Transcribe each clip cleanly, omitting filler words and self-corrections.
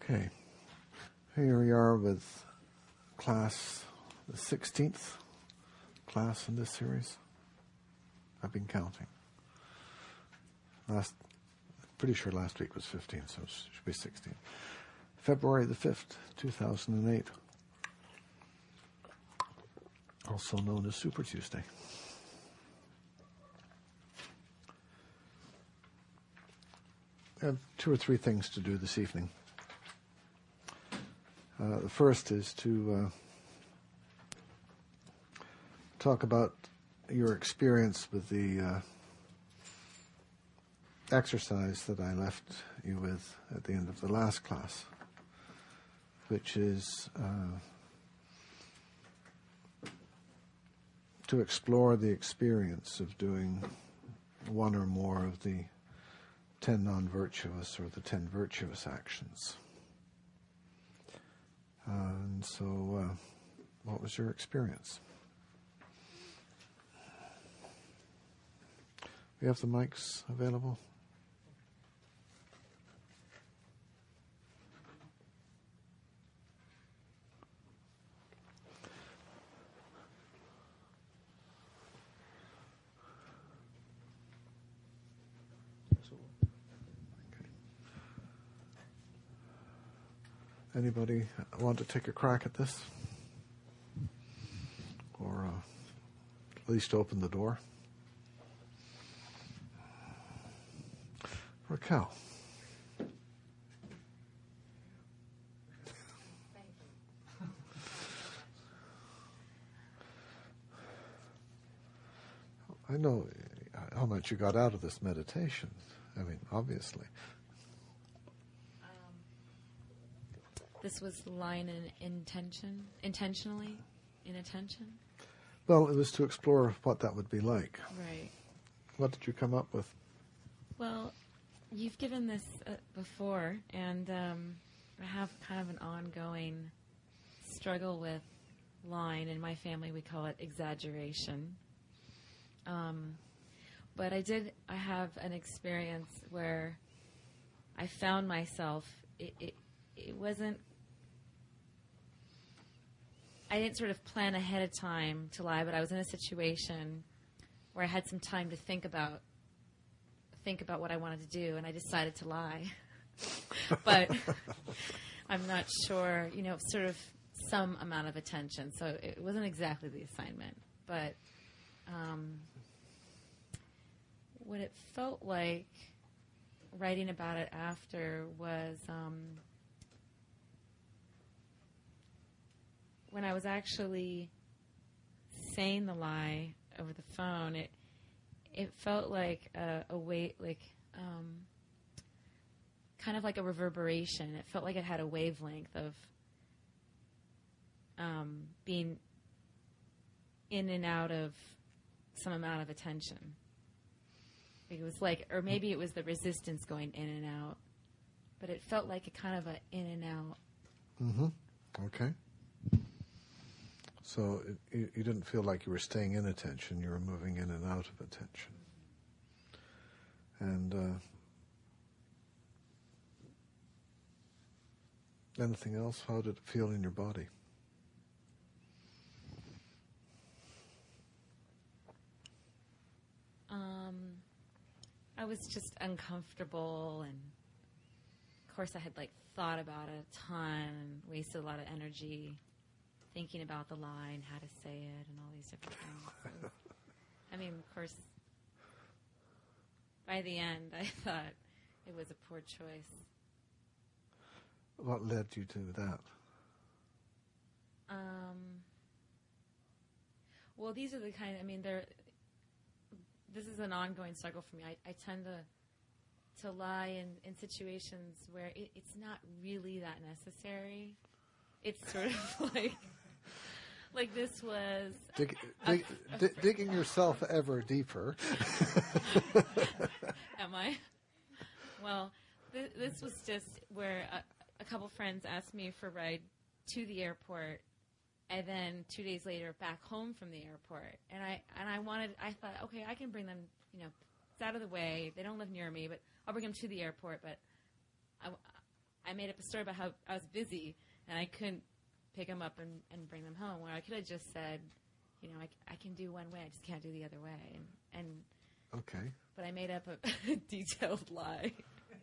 Okay, here we are with class, the 16th class in this series. I've been counting. Pretty sure last week was 15, so it should be 16. February the 5th, 2008. Also known as Super Tuesday. I have 2 or 3 things to do this evening. The first is to talk about your experience with the exercise that I left you with at the end of the last class, which is to explore the experience of doing one or more of the 10 non-virtuous or the 10 virtuous actions. And so, what was your experience? We have the mics available. Anybody want to take a crack at this? Or at least open the door? Raquel. I know how much you got out of this meditation. I mean, obviously. This was line and intentionally, inattention? Well, it was to explore what that would be like. Right. What did you come up with? Well, you've given this before, and I have kind of an ongoing struggle with line. In my family, we call it exaggeration. But I have an experience where I found myself, it wasn't, I didn't sort of plan ahead of time to lie, but I was in a situation where I had some time to think about what I wanted to do, and I decided to lie. But I'm not sure, sort of some amount of attention. So it wasn't exactly the assignment. But what it felt like writing about it after was when I was actually saying the lie over the phone, it felt like a weight, like kind of like a reverberation. It felt like it had a wavelength of being in and out of some amount of attention. It was like, or maybe it was the resistance going in and out, but it felt like a kind of a in and out. Mm-hmm. Okay. So you didn't feel like you were staying in attention, you were moving in and out of attention. And anything else? How did it feel in your body? I was just uncomfortable, and of course I had thought about it a ton and wasted a lot of energy thinking about the lie and how to say it and all these different things. So, I mean, of course, by the end, I thought it was a poor choice. What led you to that? Well, these are the kind, this is an ongoing struggle for me. I tend to lie in situations where it's not really that necessary. It's sort of like this was... digging yourself ever deeper. Am I? Well, this was just where a couple friends asked me for a ride to the airport, and then 2 days later back home from the airport. And I thought, okay, I can bring them, it's out of the way. They don't live near me, but I'll bring them to the airport. But I made up a story about how I was busy and I couldn't pick them up and bring them home, where I could have just said, I can do one way, I just can't do the other way. And Okay. But I made up a detailed lie.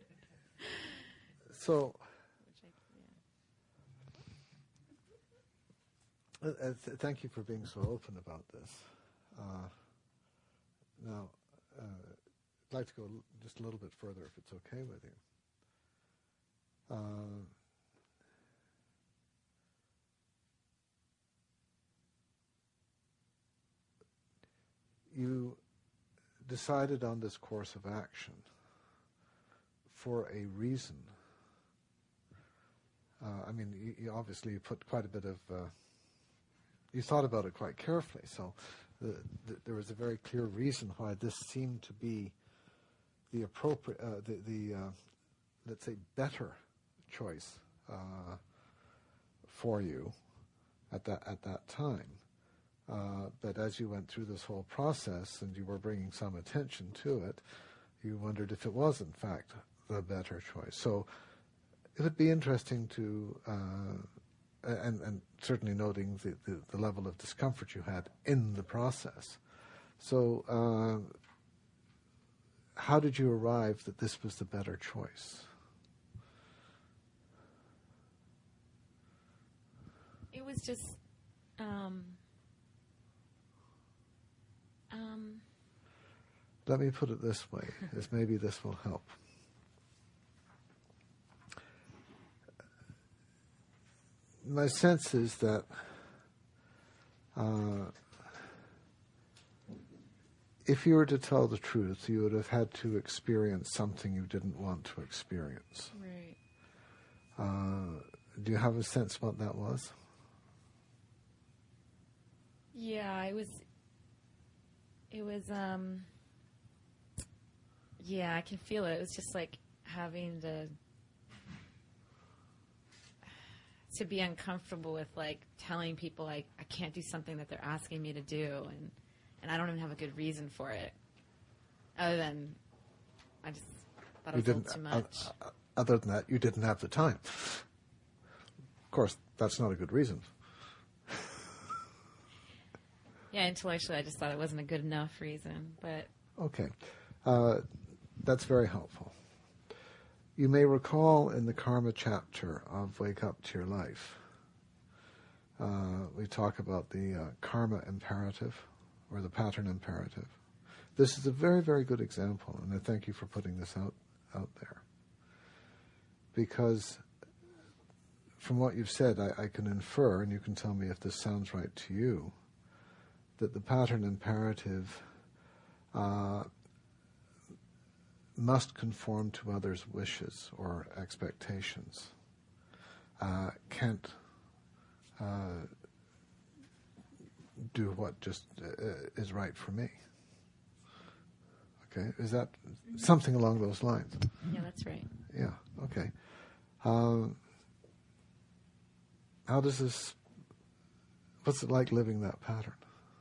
So, thank you for being so open about this. Now, I'd like to go just a little bit further, if it's okay with you. You decided on this course of action for a reason. You obviously put quite a bit of... you thought about it quite carefully, so there was a very clear reason why this seemed to be the appropriate, let's say, better choice for you at that time. But as you went through this whole process and you were bringing some attention to it, you wondered if it was, in fact, the better choice. So it would be interesting to, and certainly noting the level of discomfort you had in the process. So how did you arrive that this was the better choice? It was just... Let me put it this way, as maybe this will help. My sense is that if you were to tell the truth, you would have had to experience something you didn't want to experience. Right. Do you have a sense what that was? Yeah, it was, yeah, I can feel it. It was just like having to be uncomfortable with, like, telling people, like, I can't do something that they're asking me to do, and I don't even have a good reason for it, other than I just thought it was a little too much. Other than that, you didn't have the time. Of course, that's not a good reason. Yeah, intellectually, I just thought it wasn't a good enough reason, but... Okay. That's very helpful. You may recall in the karma chapter of Wake Up to Your Life, we talk about the karma imperative, or the pattern imperative. This is a very, very good example, and I thank you for putting this out there. Because from what you've said, I can infer, and you can tell me if this sounds right to you, that the pattern imperative must conform to others' wishes or expectations. Can't do what just is right for me. Okay, is that something along those lines? Yeah, that's right. Yeah, okay. How does this, what's it like living that pattern?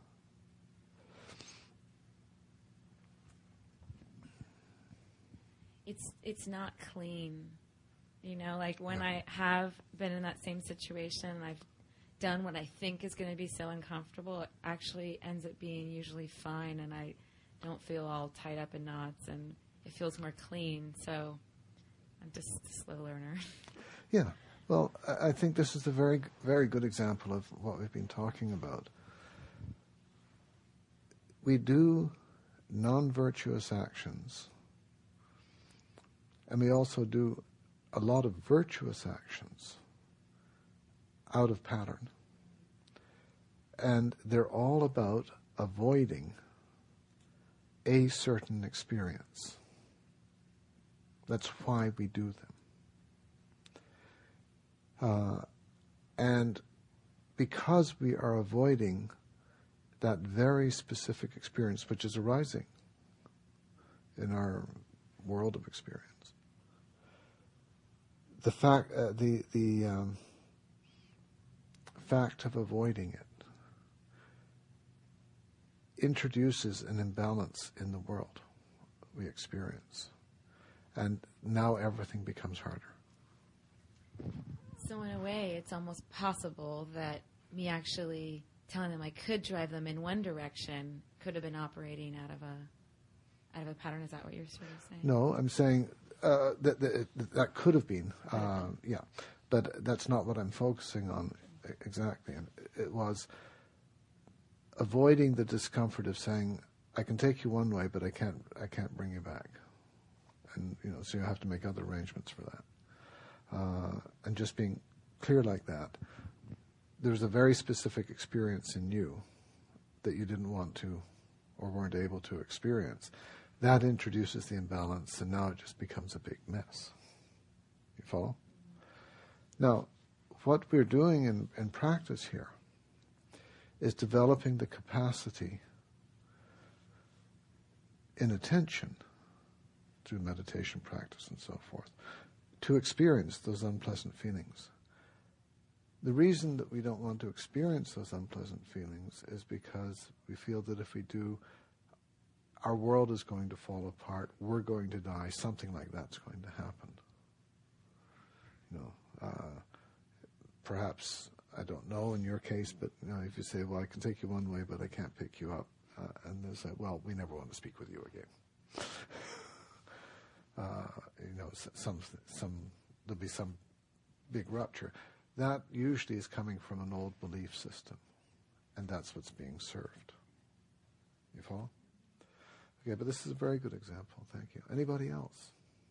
It's not clean. Like when I have been in that same situation and I've done what I think is going to be so uncomfortable, it actually ends up being usually fine, and I don't feel all tied up in knots, and it feels more clean. So I'm just a slow learner. Yeah. Well, I think this is a very, very good example of what we've been talking about. We do non-virtuous actions, and we also do a lot of virtuous actions out of pattern. And they're all about avoiding a certain experience. That's why we do them. And because we are avoiding that very specific experience which is arising in our world of experience, the fact fact of avoiding it introduces an imbalance in the world we experience, and now everything becomes harder. So in a way, it's almost possible that me actually telling them I could drive them in one direction could have been operating out of a pattern. Is that what you're sort of saying? No, I'm saying that could have been, yeah, but that's not what I'm focusing on exactly. And it was avoiding the discomfort of saying, I can take you one way, but I can't bring you back, and so you have to make other arrangements for that, and just being clear like that. There's a very specific experience in you that you didn't want to or weren't able to experience. That introduces the imbalance, and now it just becomes a big mess. You follow? Now, what we're doing in practice here is developing the capacity in attention through meditation practice and so forth to experience those unpleasant feelings. The reason that we don't want to experience those unpleasant feelings is because we feel that if we do, our world is going to fall apart, we're going to die, something like that's going to happen. Perhaps, I don't know in your case, but if you say, well, I can take you one way, but I can't pick you up, and they say, well, we never want to speak with you again. There'll be some big rupture. That usually is coming from an old belief system, and that's what's being served. You follow? Okay, but this is a very good example. Thank you. Anybody else?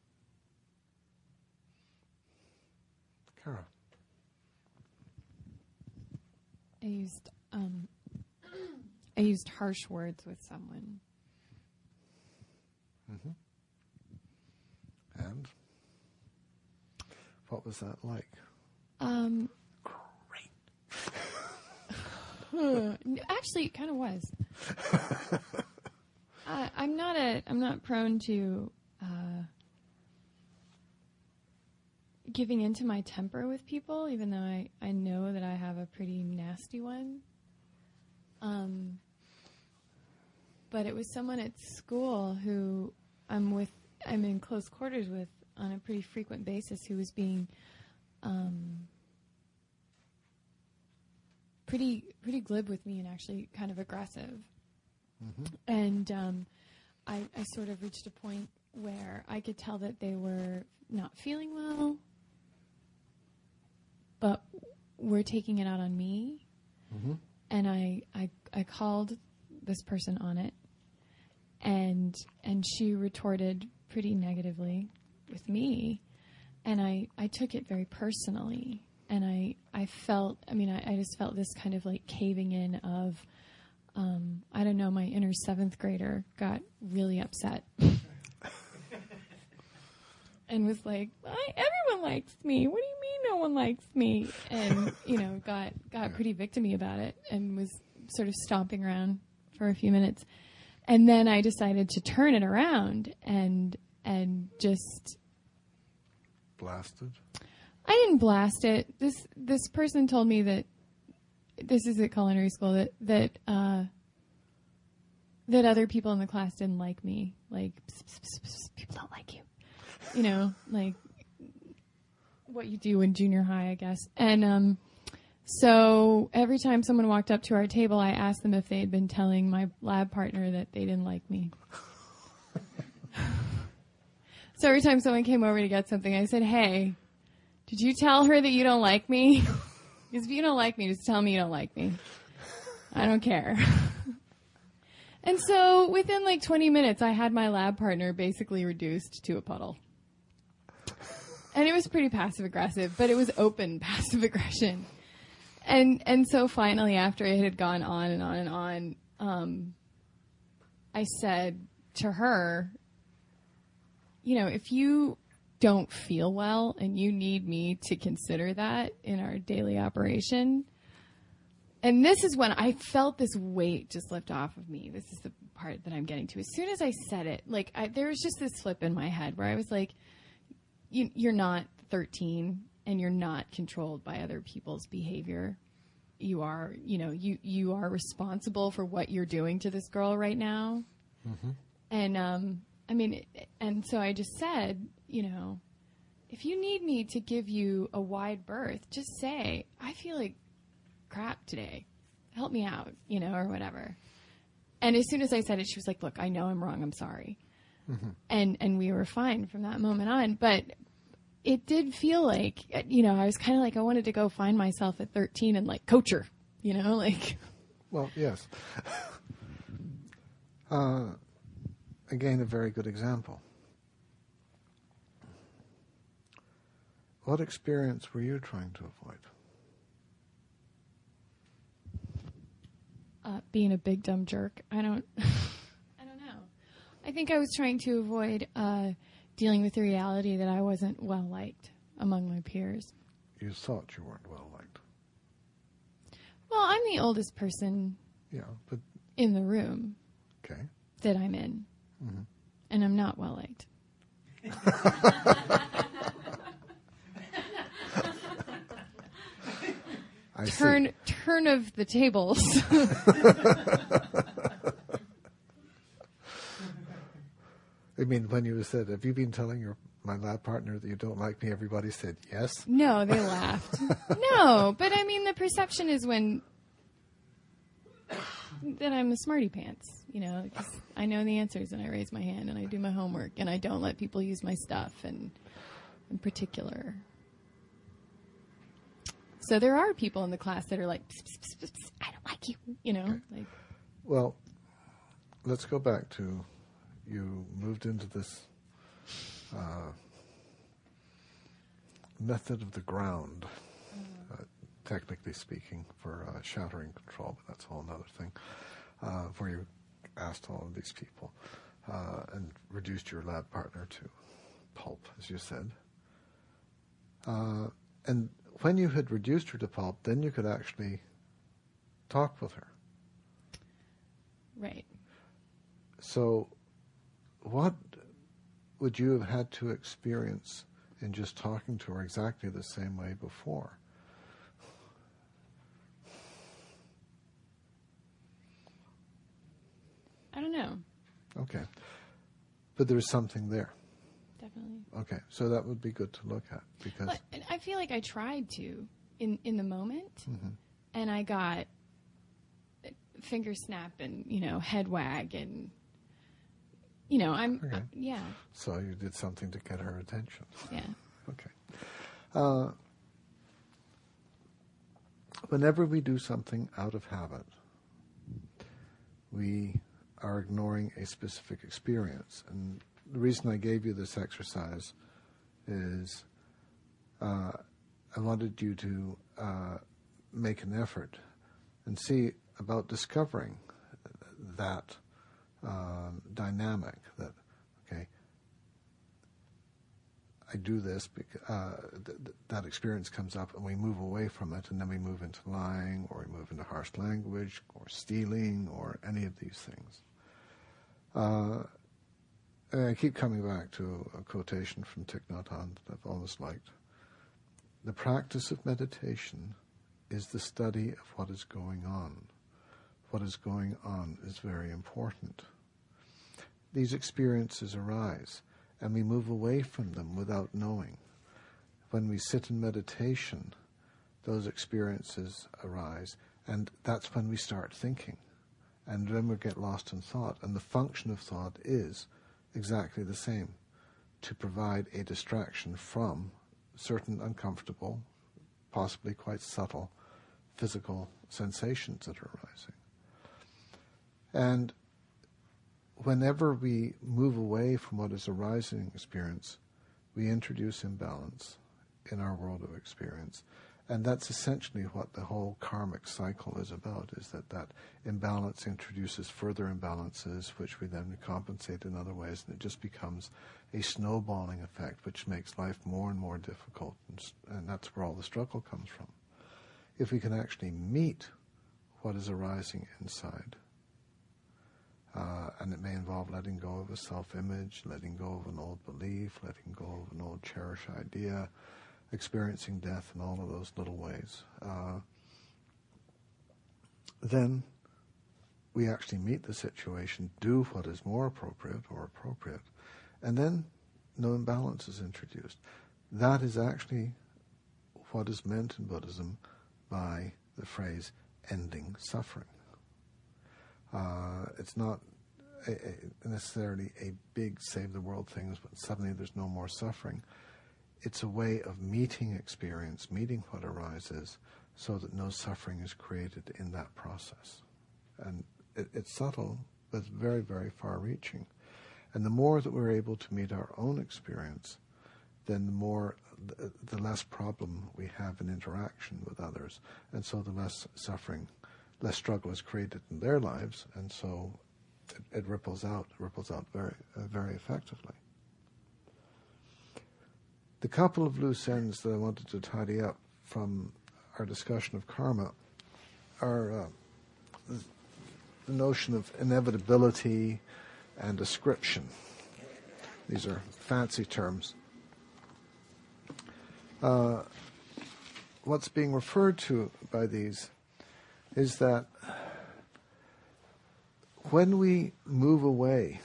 Kara. I used harsh words with someone. Mm-hmm. And what was that like? Great. Actually, it kind of was. I'm not prone to giving into my temper with people, even though I know that I have a pretty nasty one. But it was someone at school who I'm in close quarters with on a pretty frequent basis, who was being pretty glib with me and actually kind of aggressive. Mm-hmm. And I sort of reached a point where I could tell that they were not feeling well, but were taking it out on me. Mm-hmm. And I called this person on it, and she retorted pretty negatively with me, and I took it very personally, and I felt, I just felt this kind of like caving in of, I don't know, my inner 7th grader got really upset and was like, everyone likes me. What do you mean no one likes me? And, got pretty victim-y about it and was sort of stomping around for a few minutes. And then I decided to turn it around and just... Blasted? I didn't blast it. This person told me that this is at culinary school that other people in the class didn't like me. Like, people don't like you. Like what you do in junior high, I guess. And so every time someone walked up to our table, I asked them if they had been telling my lab partner that they didn't like me. So every time someone came over to get something, I said, hey, did you tell her that you don't like me? Because if you don't like me, just tell me you don't like me. I don't care. And so within like 20 minutes, I had my lab partner basically reduced to a puddle. And it was pretty passive-aggressive, but it was open passive aggression. And so finally, after it had gone on and on and on, I said to her, if you don't feel well and you need me to consider that in our daily operation. And this is when I felt this weight just lift off of me. This is the part that I'm getting to. As soon as I said it, there was just this flip in my head where I was like, you're not 13 and you're not controlled by other people's behavior. You are, you are responsible for what you're doing to this girl right now. Mm-hmm. And, and so I just said, if you need me to give you a wide berth, just say, I feel like crap today. Help me out, or whatever. And as soon as I said it, she was like, look, I know I'm wrong. I'm sorry. Mm-hmm. And we were fine from that moment on. But it did feel like, I was kind of like, I wanted to go find myself at 13 and like coach her, like. Well, yes. Again, a very good example. What experience were you trying to avoid? Being a big dumb jerk. I don't know. I think I was trying to avoid dealing with the reality that I wasn't well liked among my peers. You thought you weren't well liked. Well, I'm the oldest person. Yeah, but in the room. Okay. That I'm in, mm-hmm. And I'm not well liked. Turn of the tables. I mean, when you said, have you been telling my lab partner that you don't like me? Everybody said yes. No, they laughed. No, but I mean, the perception is that I'm a smarty pants, 'cause I know the answers and I raise my hand and I do my homework and I don't let people use my stuff and in particular. So there are people in the class that are like, pss, pss, pss, pss, I don't like you, Okay. like. Well, let's go back to you moved into this method of the ground, technically speaking, for shattering control, but that's a whole other thing, where you asked all of these people and reduced your lab partner to pulp, as you said. And when you had reduced her to pulp, then you could actually talk with her. Right. So what would you have had to experience in just talking to her exactly the same way before? I don't know. Okay. But there's something there. Definitely. Okay, so that would be good to look at because... But I feel like I tried to in the moment, mm-hmm. and I got finger snap and, head wag and, Okay. Yeah. So you did something to get her attention. Yeah. Okay. Whenever we do something out of habit, we are ignoring a specific experience. And the reason I gave you this exercise is I wanted you to make an effort and see about discovering that dynamic that, okay, I do this because that experience comes up and we move away from it and then we move into lying or we move into harsh language or stealing or any of these things. And I keep coming back to a quotation from Thich Nhat Hanh that I've always liked. The practice of meditation is the study of what is going on. What is going on is very important. These experiences arise, and we move away from them without knowing. When we sit in meditation, those experiences arise, and that's when we start thinking. And then we get lost in thought, and the function of thought is exactly the same, to provide a distraction from certain uncomfortable, possibly quite subtle, physical sensations that are arising. And whenever we move away from what is arising in experience, we introduce imbalance in our world of experience. And that's essentially what the whole karmic cycle is about, is that imbalance introduces further imbalances, which we then compensate in other ways, and it just becomes a snowballing effect, which makes life more and more difficult, and that's where all the struggle comes from. If we can actually meet what is arising inside, and it may involve letting go of a self-image, letting go of an old belief, letting go of an old cherished idea, experiencing death in all of those little ways, then we actually meet the situation, do what is more appropriate or appropriate, and then no imbalance is introduced. that is actually what is meant in Buddhism by the phrase ending suffering. It's not necessarily a big save the world thing, but suddenly there's no more suffering. It's a way of meeting experience, meeting what arises, so that no suffering is created in that process. And it's subtle, but it's very, very far-reaching. And the more that we're able to meet our own experience, then the less problem we have in interaction with others, and so the less suffering, less struggle is created in their lives, and so it ripples out very, very effectively. The couple of loose ends that I wanted to tidy up from our discussion of karma are the notion of inevitability and ascription. These are fancy terms. What's being referred to by these is that when we move away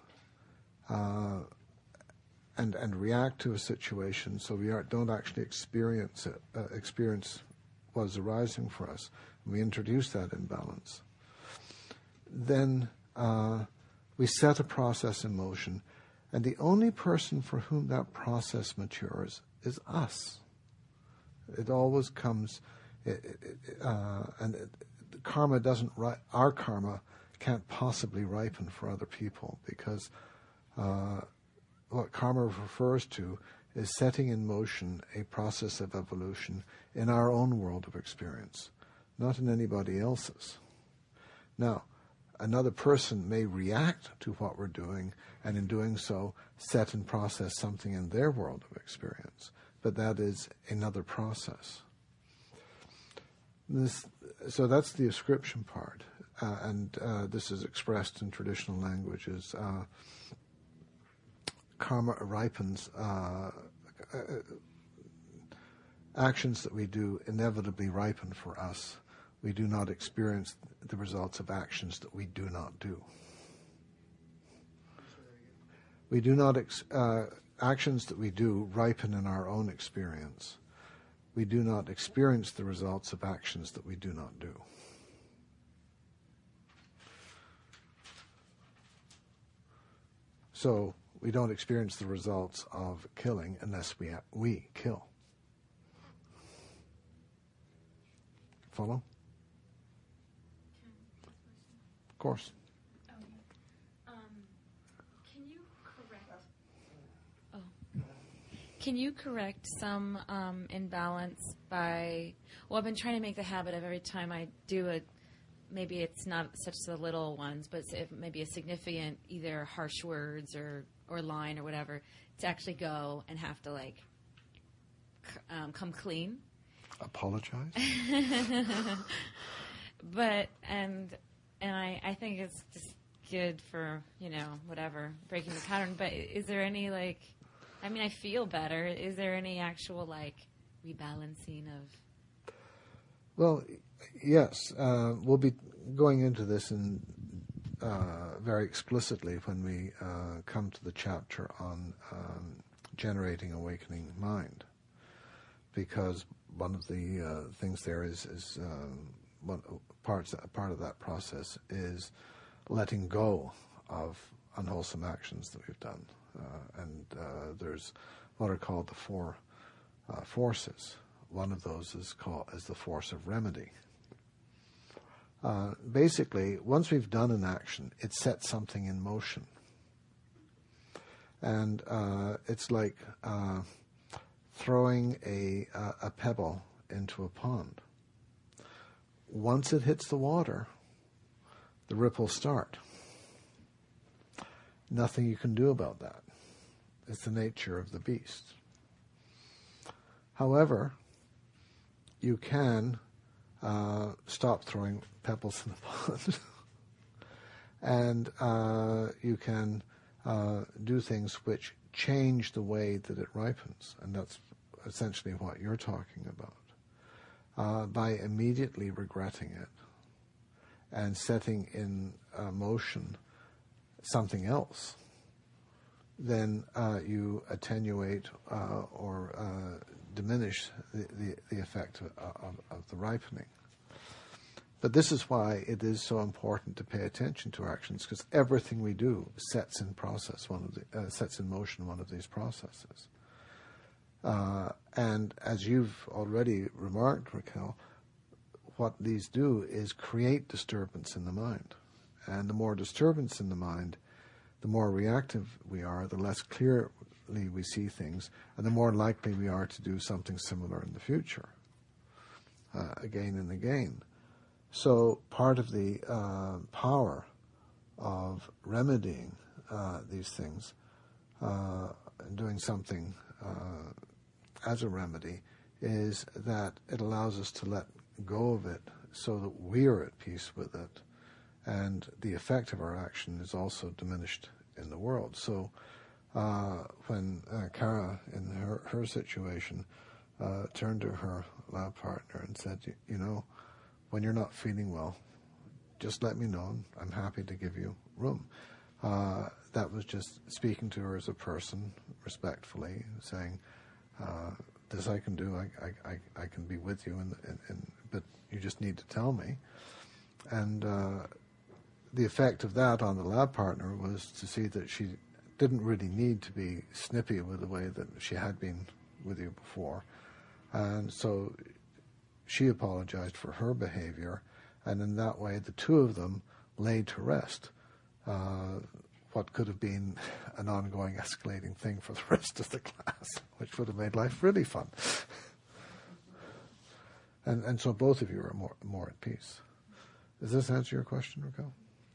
and react to a situation, so we don't actually experience what is arising for us, and we introduce that imbalance, then we set a process in motion, and the only person for whom that process matures is us. It always comes, karma doesn't. Our karma can't possibly ripen for other people, because what karma refers to is setting in motion a process of evolution in our own world of experience, not in anybody else's. Now, another person may react to what we're doing, and in doing so, set and process something in their world of experience. But that is another process. So that's the ascription part, and this is expressed in traditional languages. Karma ripens. Actions that we do inevitably ripen for us. We do not experience the results of actions that we do not do. We do not actions that we do ripen in our own experience. We do not experience the results of actions that we do not do. So we don't experience the results of killing unless we kill. Follow? Of course. Can you correct some imbalance by? Well, I've been trying to make the habit of every time I do maybe it's not such the little ones, but maybe a significant either harsh words or line or whatever, to actually go and have to come clean. Apologize. But I think it's just good for whatever, breaking the pattern. But is there any I feel better. Is there any actual rebalancing of? Well, yes. We'll be going into this in very explicitly when we come to the chapter on generating awakening mind, because one of the things there is part of that process is letting go of unwholesome actions that we've done. And there's what are called the four forces. One of those is called as the force of remedy. Basically, once we've done an action, it sets something in motion. And it's like throwing a pebble into a pond. Once it hits the water, the ripples start. Nothing you can do about that. It's the nature of the beast. However, you can stop throwing pebbles in the pond, and you can do things which change the way that it ripens, and that's essentially what you're talking about. By immediately regretting it and setting in motion something else then you attenuate or diminish the effect of the ripening. But this is why it is so important to pay attention to our actions, because everything we do sets in motion one of these processes. And as you've already remarked, Raquel, what these do is create disturbance in the mind. And the more disturbance in the mind, the more reactive we are, the less clearly we see things, and the more likely we are to do something similar in the future, again and again. So part of the power of remedying these things, doing something as a remedy, is that it allows us to let go of it so that we are at peace with it, and the effect of our action is also diminished in the world. So when Kara, in her situation, turned to her lab partner and said, you know, when you're not feeling well, just let me know. I'm happy to give you room. That was just speaking to her as a person, respectfully, saying, this I can do, I can be with you, but you just need to tell me. And the effect of that on the lab partner was to see that she didn't really need to be snippy with the way that she had been with you before. And so she apologized for her behavior, and in that way the two of them laid to rest what could have been an ongoing escalating thing for the rest of the class, which would have made life really fun. And so both of you are more at peace. Does this answer your question, Raquel?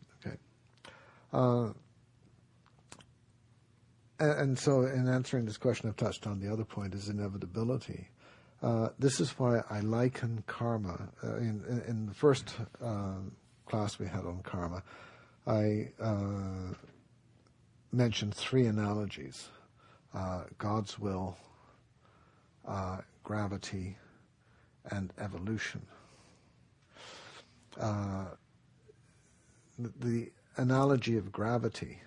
Okay. And so in answering this question, I've touched on the other point, is inevitability. This is why I liken karma. In the first class we had on karma, I mentioned three analogies: God's will, gravity, and evolution. The analogy of gravity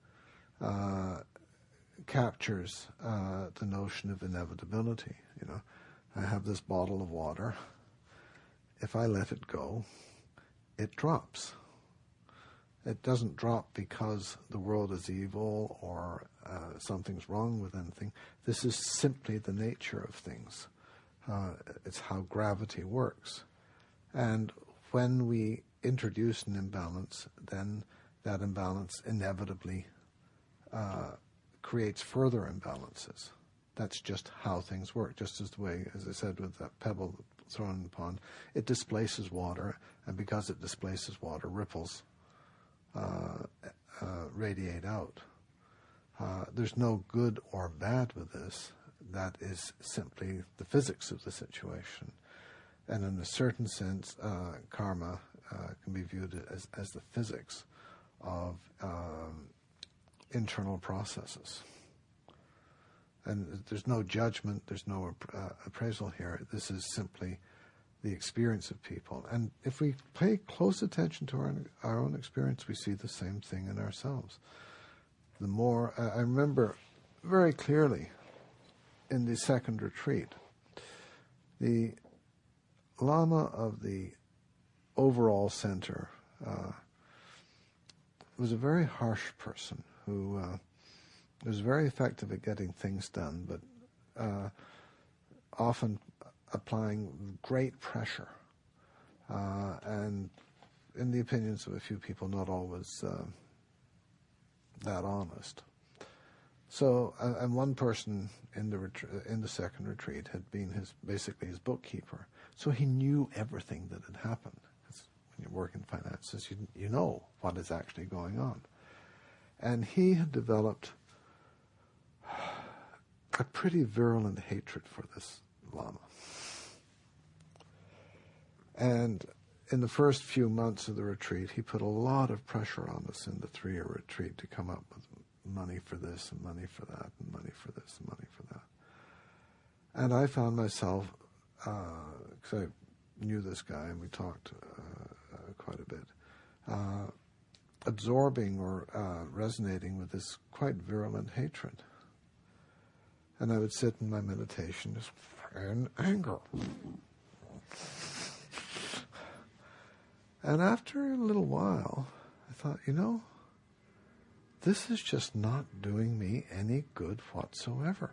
captures the notion of inevitability. You know, I have this bottle of water. If I let it go, it drops. It doesn't drop because the world is evil or something's wrong with anything. This is simply the nature of things. It's how gravity works. And when we introduce an imbalance, then that imbalance inevitably creates further imbalances. That's just how things work. Just as the way, as I said, with that pebble thrown in the pond, it displaces water, and because it displaces water, ripples radiate out. There's no good or bad with this. That is simply the physics of the situation. And in a certain sense, karma can be viewed as the physics of internal processes. And there's no judgment, there's no appraisal here. This is simply the experience of people. And if we pay close attention to our own experience, we see the same thing in ourselves. The more, I remember very clearly in the second retreat, the Lama of the overall center was a very harsh person who was very effective at getting things done, but often applying great pressure, and in the opinions of a few people, not always that honest. So, and one person in the second retreat had been basically his bookkeeper, so he knew everything that had happened. Because when you work in finances, you know what is actually going on, and he had developed a pretty virulent hatred for this Lama. And in the first few months of the retreat, he put a lot of pressure on us in the 3-year retreat to come up with money for this and money for that and money for this and money for that. And I found myself, because I knew this guy and we talked quite a bit, absorbing or resonating with this quite virulent hatred. And I would sit in my meditation just in anger. And after a little while, I thought, this is just not doing me any good whatsoever.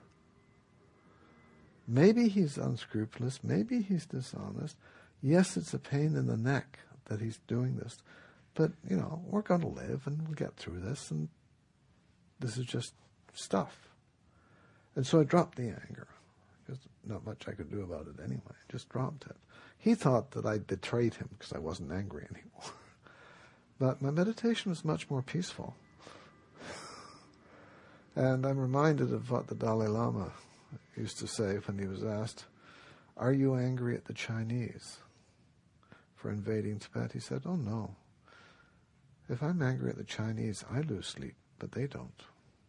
Maybe he's unscrupulous, maybe he's dishonest. Yes, it's a pain in the neck that he's doing this. But, we're going to live and we'll get through this, and this is just stuff. And so I dropped the anger. There's not much I could do about it anyway. I just dropped it. He thought that I'd betrayed him because I wasn't angry anymore. But my meditation was much more peaceful. And I'm reminded of what the Dalai Lama used to say when he was asked, "Are you angry at the Chinese for invading Tibet?" He said, "Oh no. If I'm angry at the Chinese, I lose sleep, but they don't."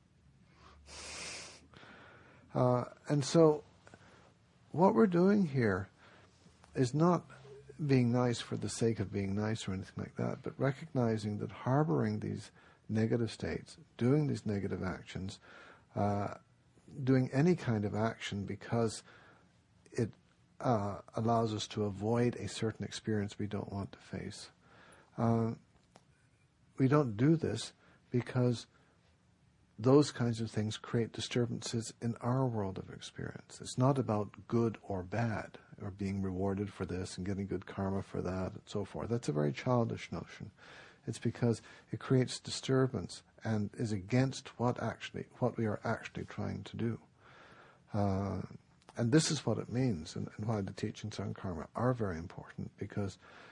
And so what we're doing here is not being nice for the sake of being nice or anything like that, but recognizing that harboring these negative states, doing these negative actions, doing any kind of action because it allows us to avoid a certain experience we don't want to face. We don't do this because those kinds of things create disturbances in our world of experience. It's not about good or bad, or being rewarded for this and getting good karma for that, and so forth. That's a very childish notion. It's because it creates disturbance and is against what we are actually trying to do. And this is what it means, and why the teachings on karma are very important, because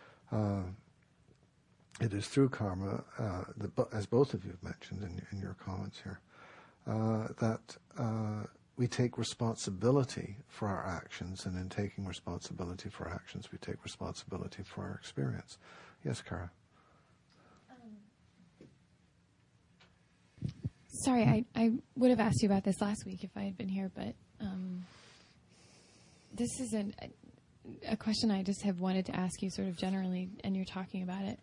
it is through karma, as both of you have mentioned in your comments here, that we take responsibility for our actions, and in taking responsibility for our actions, we take responsibility for our experience. Yes, Kara? Sorry, I would have asked you about this last week if I had been here, but this is a question I just have wanted to ask you sort of generally, and you're talking about it.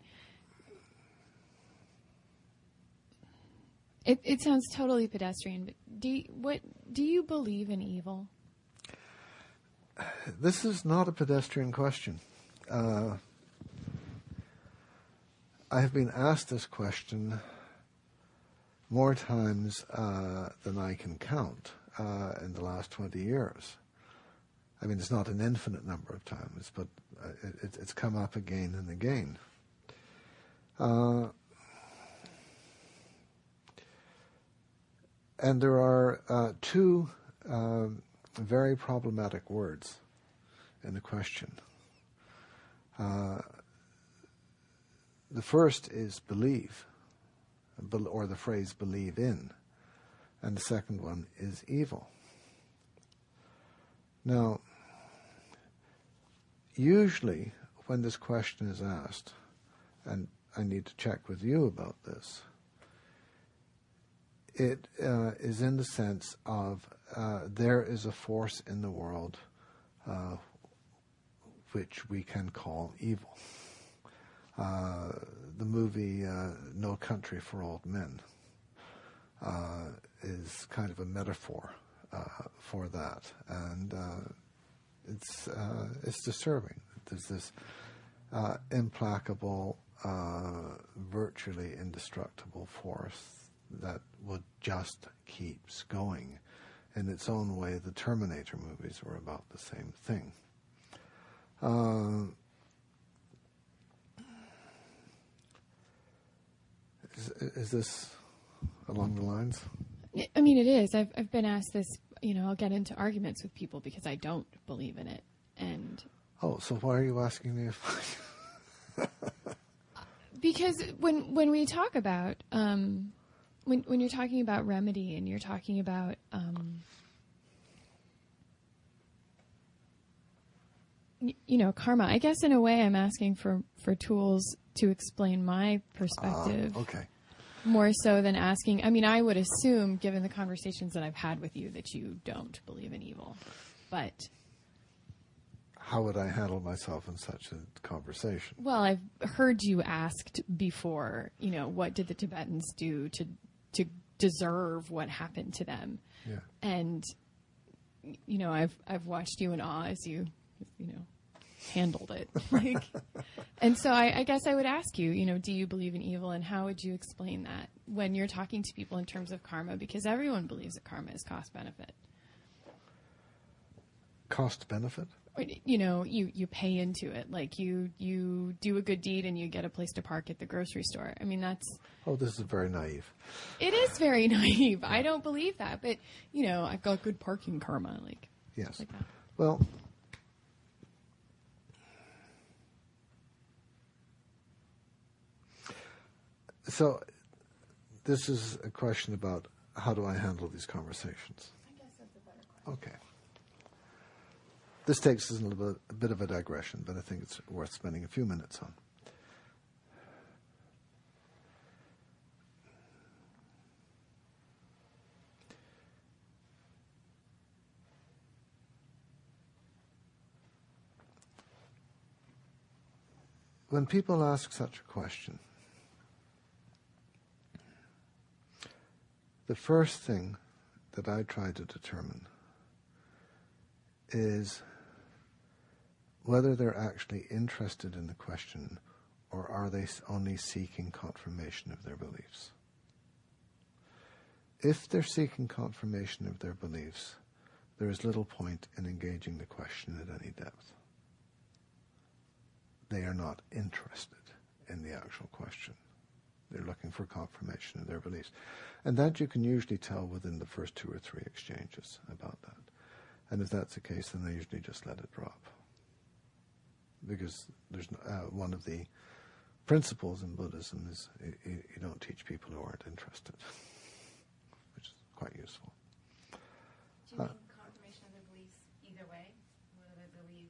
It sounds totally pedestrian, but do you believe in evil? This is not a pedestrian question. I have been asked this question more times than I can count in the last 20 years. I mean, it's not an infinite number of times, but it's come up again and again. And there are two very problematic words in the question. The first is believe, or the phrase believe in, and the second one is evil. Now, usually when this question is asked, and I need to check with you about this, it is in the sense of there is a force in the world which we can call evil. The movie No Country for Old Men is kind of a metaphor for that, and it's disturbing. There's this implacable, virtually indestructible force that just keeps going. In its own way, the Terminator movies were about the same thing. Is this along the lines? I mean, it is. I've been asked this. I'll get into arguments with people because I don't believe in it. And so why are you asking me if? Because when we talk about when you're talking about remedy and you're talking about karma, I guess in a way I'm asking for tools to explain my perspective. Okay. More so than asking. I mean, I would assume, given the conversations that I've had with you, that you don't believe in evil. But how would I handle myself in such a conversation? Well, I've heard you asked before, what did the Tibetans do to deserve what happened to them? Yeah. And, I've watched you in awe as you handled it. And so I guess I would ask you, do you believe in evil, and how would you explain that when you're talking to people in terms of karma? Because everyone believes that karma is cost benefit. Cost benefit? You pay into it. Like you do a good deed and you get a place to park at the grocery store. I mean, that's... Oh, this is very naive. It is very naive. I don't believe that. But, I've got good parking karma. Yes. Like that. Well, so this is a question about how do I handle these conversations? I guess that's a better question. Okay. This takes us a bit of a digression, but I think it's worth spending a few minutes on. When people ask such a question, the first thing that I try to determine is whether they're actually interested in the question, or are they only seeking confirmation of their beliefs. If they're seeking confirmation of their beliefs, there is little point in engaging the question at any depth. They are not interested in the actual question. They're looking for confirmation of their beliefs. And that you can usually tell within the first 2 or 3 exchanges about that. And if that's the case, then they usually just let it drop. Because there's one of the principles in Buddhism is you don't teach people who aren't interested, which is quite useful. Do you mean confirmation of their beliefs either way? Whether they believe...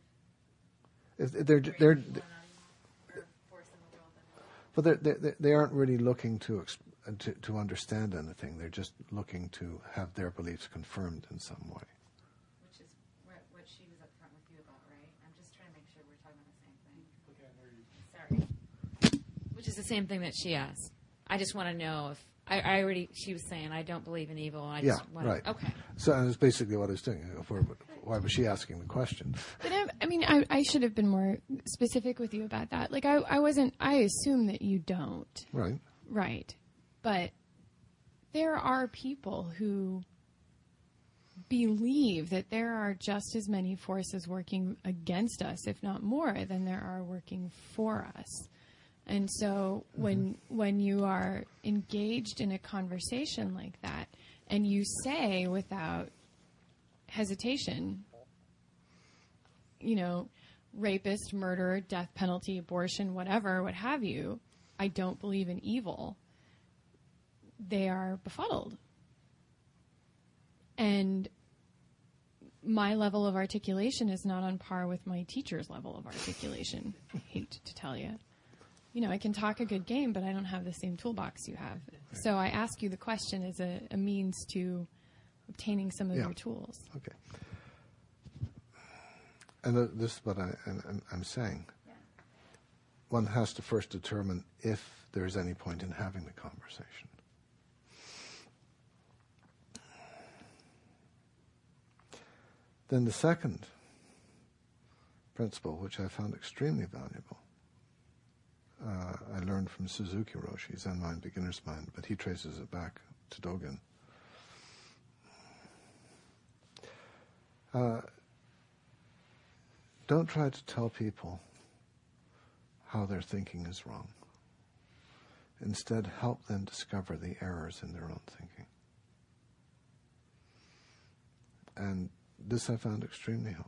But they aren't really looking to understand anything. They're just looking to have their beliefs confirmed in some way. Which is what she was upfront with you about, right? I'm just trying to make sure we're talking about the same thing. Sorry. Which is the same thing that she asked. I just want to know if she was saying, I don't believe in evil. And I just want right. Okay. So that's basically what I was doing. Why was she asking the question? But I should have been more specific with you about that. Like, I assume that you don't. Right. Right. But there are people who believe that there are just as many forces working against us, if not more, than there are working for us. And so when you are engaged in a conversation like that, and you say without hesitation, rapist, murderer, death penalty, abortion, whatever, what have you, I don't believe in evil, they are befuddled. And my level of articulation is not on par with my teacher's level of articulation. I hate to tell you. I can talk a good game, but I don't have the same toolbox you have. So I ask you the question as a means to obtaining some of your tools. Okay. And this is what I'm saying. Yeah. One has to first determine if there's any point in having the conversation. Then the second principle, which I found extremely valuable, I learned from Suzuki Roshi, Zen Mind, Beginner's Mind, but he traces it back to Dogen. Don't try to tell people how their thinking is wrong. Instead, help them discover the errors in their own thinking. And this I found extremely helpful.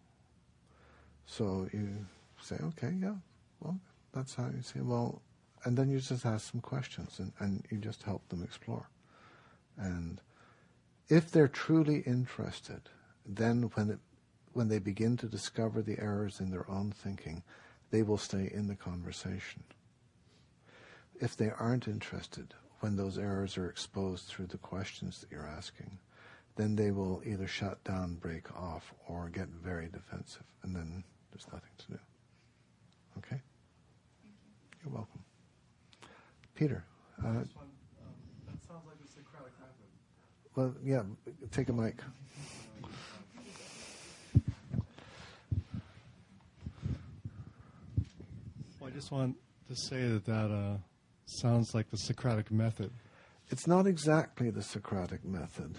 So you say, okay, yeah, well, that's how you say, well, and then you just ask some questions and you just help them explore. And if they're truly interested, then when they begin to discover the errors in their own thinking, they will stay in the conversation. If they aren't interested, when those errors are exposed through the questions that you're asking, then they will either shut down, break off, or get very defensive, and then There's nothing to do. Okay? You're welcome. Peter. That sounds like the Socratic method. Well, yeah, take a mic. Well, I just want to say that sounds like the Socratic method. It's not exactly the Socratic method.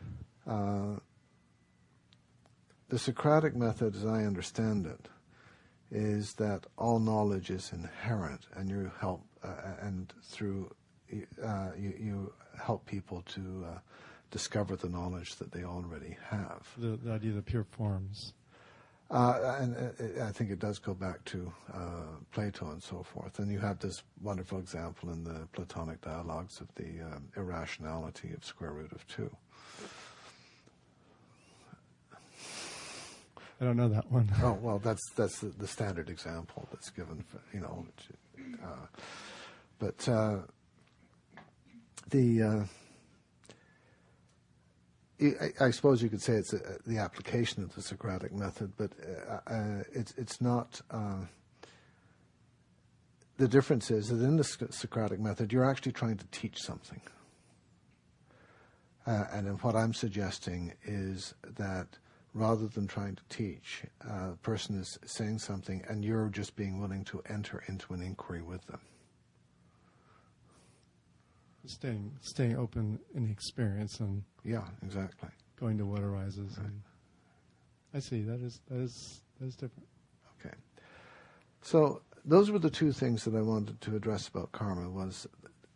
The Socratic method, as I understand it, is that all knowledge is inherent, and you help, and through you help people to discover the knowledge that they already have. The idea of the pure forms. And I think it does go back to Plato and so forth. And you have this wonderful example in the Platonic dialogues of the irrationality of square root of 2. I don't know that one. Oh, well, that's the standard example that's given, for, I suppose you could say it's the application of the Socratic method, but it's not. The difference is that in the Socratic method, you're actually trying to teach something. And then what I'm suggesting is that rather than trying to teach, the person is saying something and you're just being willing to enter into an inquiry with them. Staying open in the experience and Yeah, exactly. going to what arises. Right. And I see that is different. Okay. So those were the two things that I wanted to address about karma. Was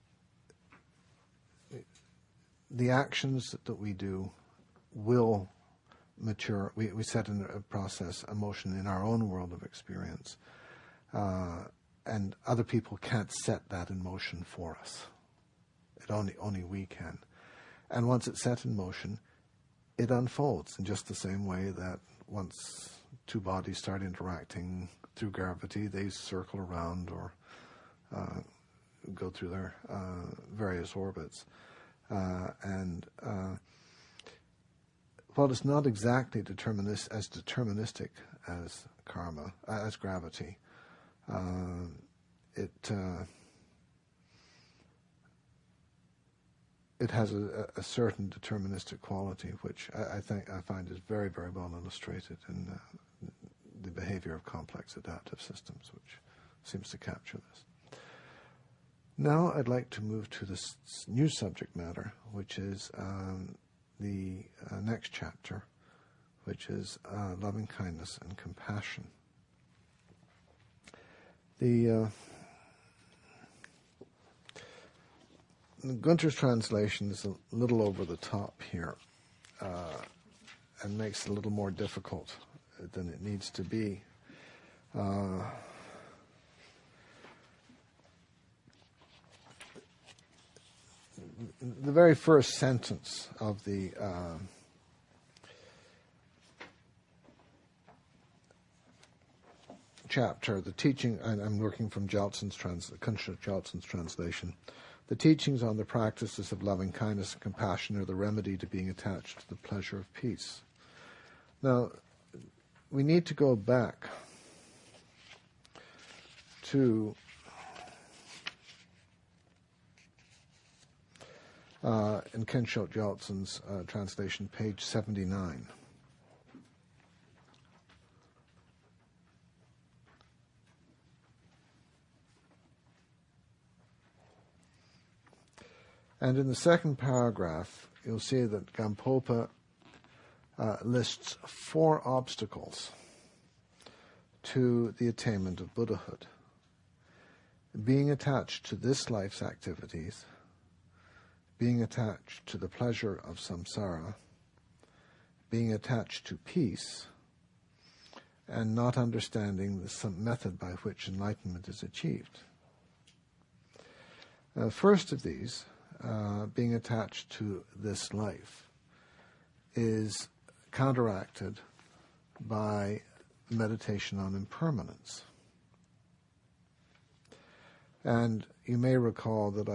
the actions that we do will mature. We set in a process, a motion in our own world of experience, and other people can't set that in motion for us. Only we can. And once it's set in motion, it unfolds in just the same way that once two bodies start interacting through gravity, they circle around or go through their various orbits. And while it's not exactly deterministic as karma, as gravity, it has a certain deterministic quality, which I find is very, very well illustrated in the behavior of complex adaptive systems, which seems to capture this. Now I'd like to move to this new subject matter, which is the next chapter, which is loving kindness and compassion. Gunther's translation is a little over the top here and makes it a little more difficult than it needs to be. The very first sentence of the chapter, the teaching, and I'm working from Gunther Jeltsin's translation. The teachings on the practices of loving kindness and compassion are the remedy to being attached to the pleasure of peace. Now, we need to go back to in Gunther Jeltsin's translation, page 79. And in the second paragraph, you'll see that Gampopa lists 4 obstacles to the attainment of Buddhahood. Being attached to this life's activities, being attached to the pleasure of samsara, being attached to peace, and not understanding the method by which enlightenment is achieved. First of these, being attached to this life, is counteracted by meditation on impermanence. And you may recall that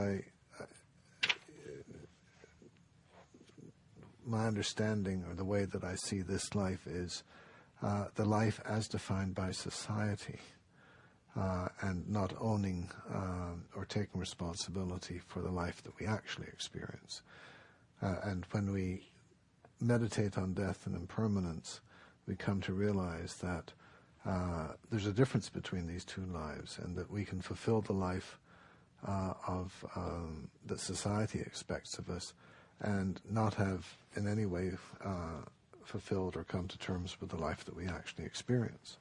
my understanding or the way that I see this life is the life as defined by society, and not owning or taking responsibility for the life that we actually experience. And when we meditate on death and impermanence, we come to realize that there's a difference between these two lives, and that we can fulfill the life that society expects of us, and not have in any way fulfilled or come to terms with the life that we actually experience.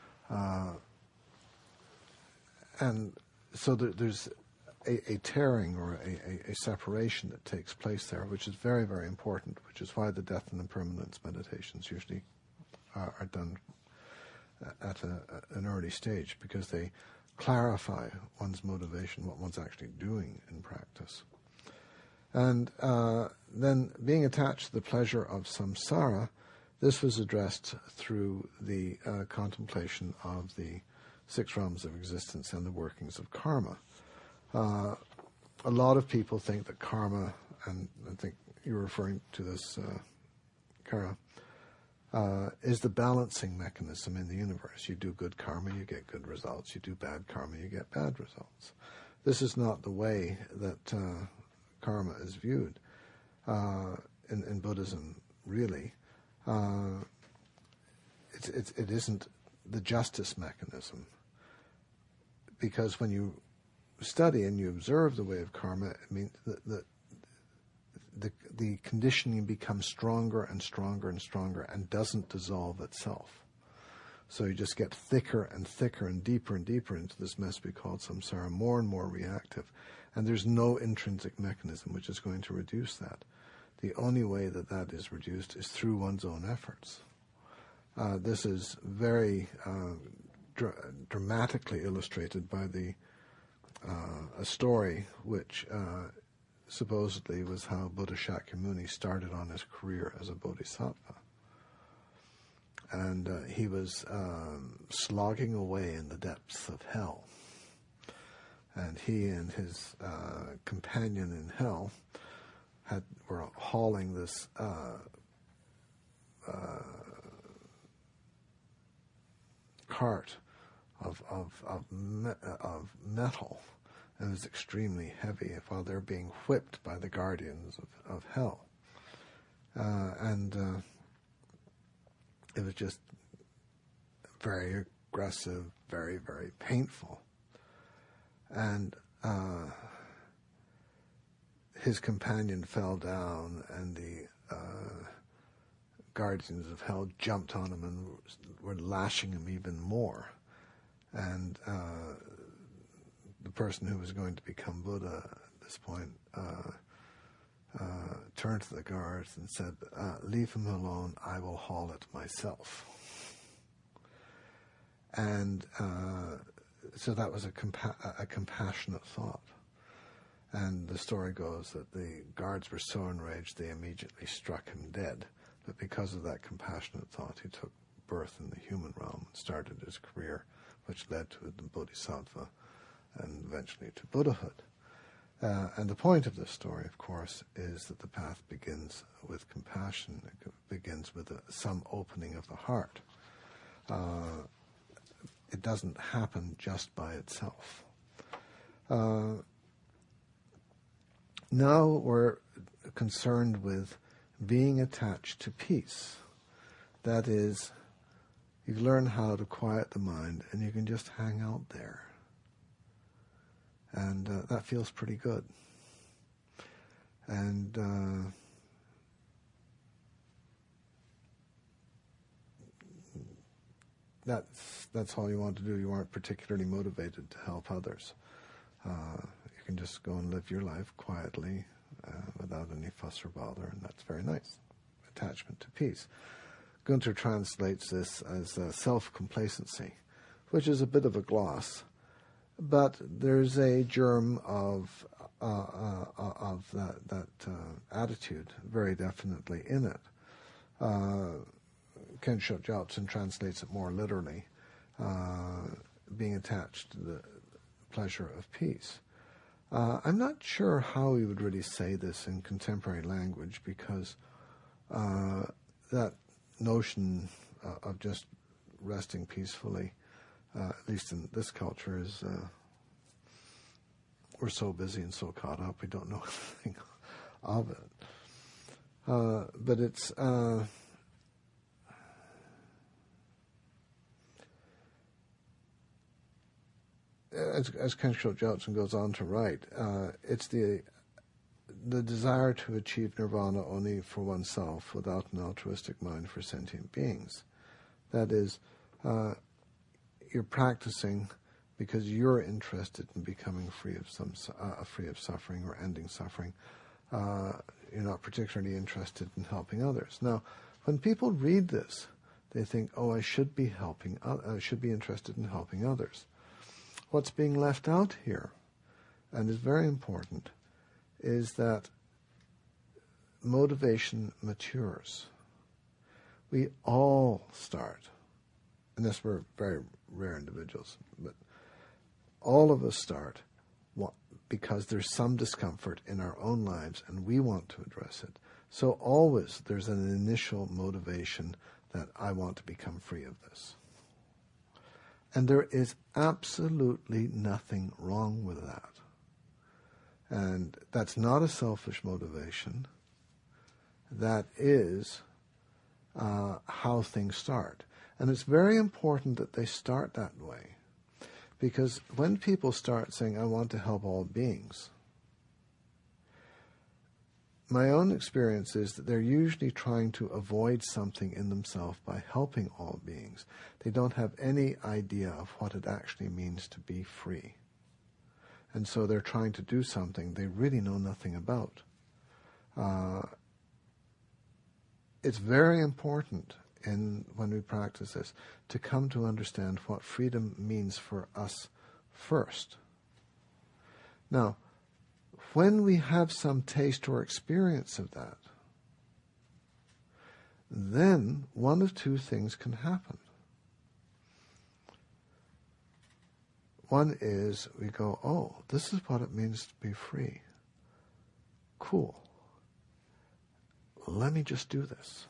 And so there's a tearing or a separation that takes place there, which is very, very important, which is why the death and impermanence meditations usually are done at an early stage, because they clarify one's motivation, what one's actually doing in practice. And then being attached to the pleasure of samsara, this was addressed through the contemplation of the 6 realms of existence and the workings of karma. A lot of people think that karma, and I think you're referring to this, Kara, is the balancing mechanism in the universe. You do good karma, you get good results. You do bad karma, you get bad results. This is not the way that karma is viewed in Buddhism, really. It isn't the justice mechanism, because when you study and you observe the way of karma, it means that the conditioning becomes stronger and stronger and stronger and doesn't dissolve itself. So you just get thicker and thicker and deeper into this mess we call samsara, more and more reactive. And there's no intrinsic mechanism which is going to reduce that. The only way that that is reduced is through one's own efforts. This is very dramatically illustrated by a story which supposedly was how Buddha Shakyamuni started on his career as a bodhisattva. And he was slogging away in the depths of hell. And he and his companion in hell were hauling this cart of metal. And it was extremely heavy while they're being whipped by the guardians of hell. And it was just very aggressive, very, very painful. And his companion fell down, and the guardians of hell jumped on him and were lashing him even more. And the person who was going to become Buddha at this point turned to the guards and said, "Leave him alone, I will haul it myself." And so that was a compassionate thought. And the story goes that the guards were so enraged they immediately struck him dead. But because of that compassionate thought, he took birth in the human realm and started his career, which led to the bodhisattva and eventually to Buddhahood. And the point of this story, of course, is that the path begins with compassion. It begins with some opening of the heart. It doesn't happen just by itself. Now we're concerned with being attached to peace. That is, you learn how to quiet the mind and you can just hang out there. And that feels pretty good. And that's all you want to do. You aren't particularly motivated to help others. You can just go and live your life quietly without any fuss or bother, and that's very nice. Attachment to peace. Gunther translates this as self-complacency, which is a bit of a gloss, but there's a germ of that attitude very definitely in it. Kensho Gyaltsen translates it more literally, being attached to the pleasure of peace. I'm not sure how we would really say this in contemporary language, because that notion of just resting peacefully, at least in this culture, is we're so busy and so caught up we don't know anything of it. But it's as Kensho Gyaltsen goes on to write, it's the desire to achieve nirvana only for oneself without an altruistic mind for sentient beings. That is, you're practicing because you're interested in becoming free of suffering or ending suffering. You're not particularly interested in helping others. Now, when people read this, they think, "Oh, I should be interested in helping others." What's being left out here, and is very important, is that motivation matures. We all start, unless we're very rare individuals, but all of us start because there's some discomfort in our own lives and we want to address it. So always there's an initial motivation that I want to become free of this. And there is absolutely nothing wrong with that. And that's not a selfish motivation. That is how things start. And it's very important that they start that way. Because when people start saying, "I want to help all beings," my own experience is that they're usually trying to avoid something in themselves by helping all beings. They don't have any idea of what it actually means to be free. And so they're trying to do something they really know nothing about. It's very important when we practice this to come to understand what freedom means for us first. Now, when we have some taste or experience of that, then one of two things can happen. One is we go, "Oh, this is what it means to be free. Cool. Let me just do this."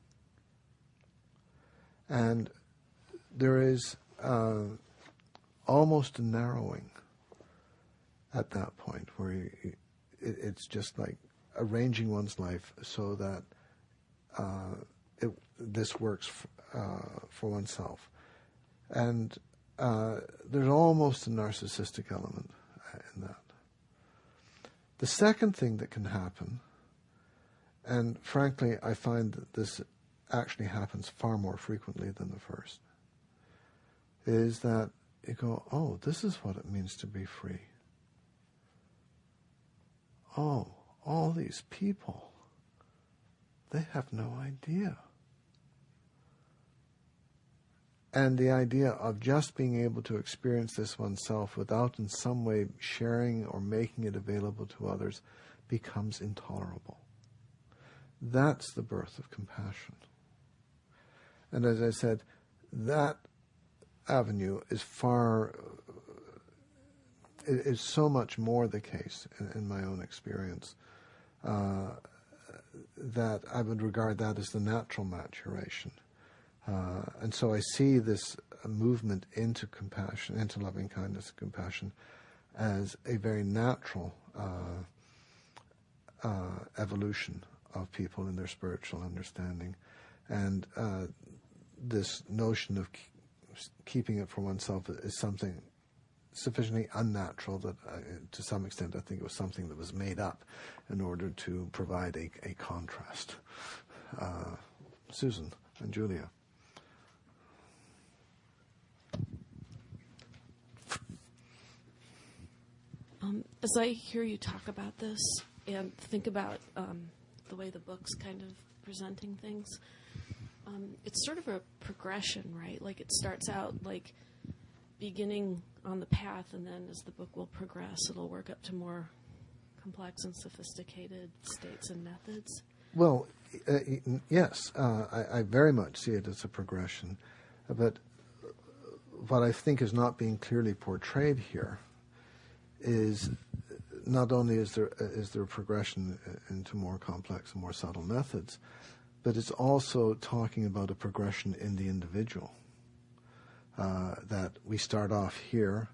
And there is almost a narrowing at that point, where it's just like arranging one's life so that this works for oneself. And there's almost a narcissistic element in that. The second thing that can happen, and frankly I find that this actually happens far more frequently than the first, is that you go, "Oh, this is what it means to be free. Oh, all these people, they have no idea." And the idea of just being able to experience this oneself without in some way sharing or making it available to others becomes intolerable. That's the birth of compassion. And as I said, that avenue is so much more the case in my own experience, that I would regard that as the natural maturation. And so I see this movement into compassion, into loving kindness and compassion, as a very natural evolution of people in their spiritual understanding. And this notion of keeping it for oneself is something sufficiently unnatural that to some extent I think it was something that was made up in order to provide a contrast. Susan and Julia. As I hear you talk about this and think about the way the book's kind of presenting things, it's sort of a progression, right? Like it starts out like beginning on the path, and then as the book will progress, it'll work up to more complex and sophisticated states and methods. Well, yes, I very much see it as a progression. But what I think is not being clearly portrayed here is not only is there a progression into more complex and more subtle methods, but it's also talking about a progression in the individual. That we start off here.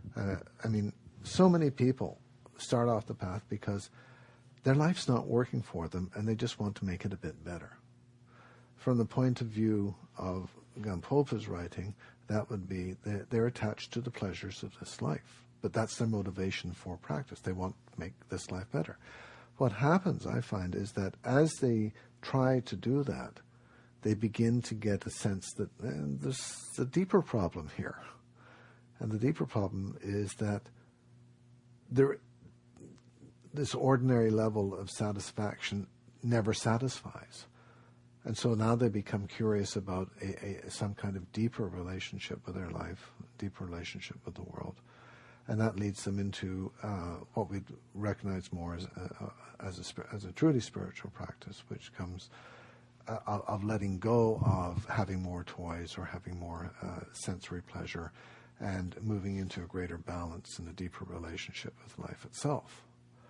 So many people start off the path because their life's not working for them and they just want to make it a bit better. From the point of view of Gampopa's writing, that would be they're attached to the pleasures of this life. But that's their motivation for practice. They want to make this life better. What happens, I find, is that as they try to do that, they begin to get a sense that there's a deeper problem here. And the deeper problem is that this ordinary level of satisfaction never satisfies. And so now they become curious about some kind of deeper relationship with their life, deeper relationship with the world. And that leads them into what we'd recognize more as a truly spiritual practice, which comes of letting go of having more toys or having more sensory pleasure and moving into a greater balance and a deeper relationship with life itself.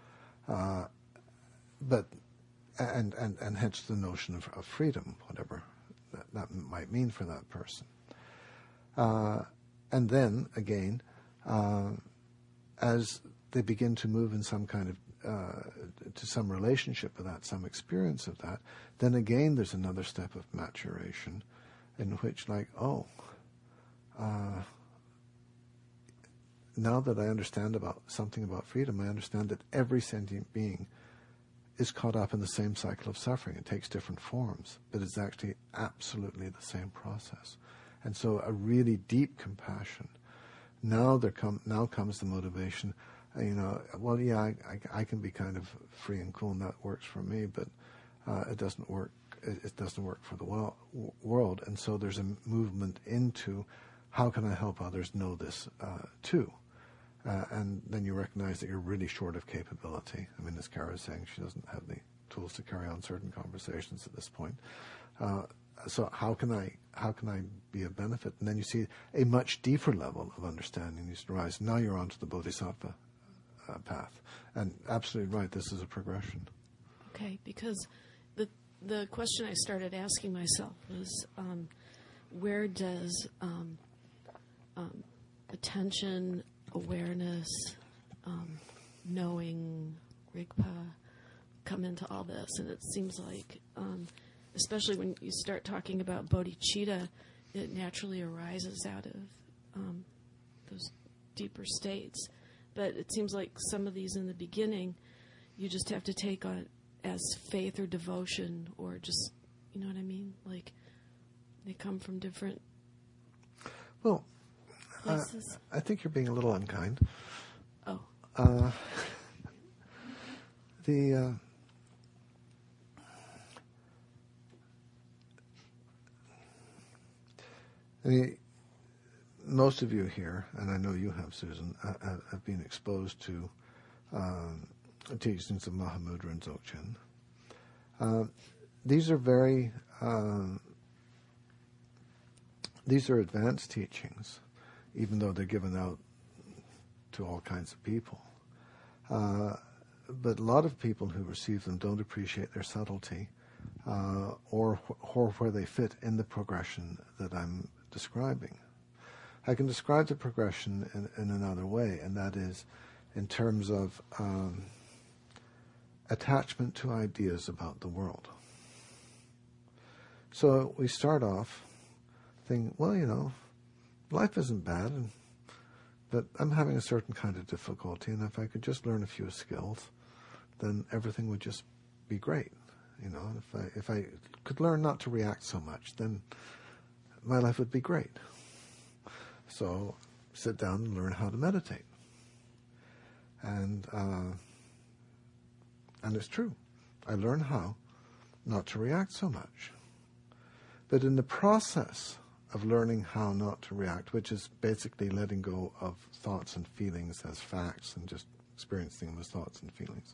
And hence the notion of freedom, whatever that might mean for that person. And then, again, as they begin to move in some kind of to some relationship with that, some experience of that, then again there's another step of maturation in which, now that I understand something about freedom, I understand that every sentient being is caught up in the same cycle of suffering. It takes different forms, but it's actually absolutely the same process. And so a really deep compassion. Now comes the motivation. I can be kind of free and cool, and that works for me, but it doesn't work. It doesn't work for the world. And so there's a movement into how can I help others know this too. And then you recognize that you're really short of capability. As Kara is saying, she doesn't have the tools to carry on certain conversations at this point. So how can I be of benefit? And then you see a much deeper level of understanding needs to rise. Now you're onto the Bodhisattva path. And absolutely right, this is a progression. Okay, because the question I started asking myself was, where does attention, awareness, knowing, Rigpa come into all this? And it seems like, especially when you start talking about bodhicitta, it naturally arises out of those deeper states. But it seems like some of these in the beginning, you just have to take on as faith or devotion, or just, you know what I mean? Like, they come from different places. I think you're being a little unkind. Oh. Most of you here, and I know you have, Susan, have been exposed to teachings of Mahamudra and Dzogchen. These are advanced teachings, even though they're given out to all kinds of people. But a lot of people who receive them don't appreciate their subtlety or where they fit in the progression that I'm describing. I can describe the progression in another way, and that is in terms of attachment to ideas about the world. So we start off thinking, life isn't bad, but I'm having a certain kind of difficulty, and if I could just learn a few skills, then everything would just be great. If I could learn not to react so much, then my life would be great. So sit down and learn how to meditate. And it's true. I learn how not to react so much. But in the process of learning how not to react, which is basically letting go of thoughts and feelings as facts and just experiencing them as thoughts and feelings,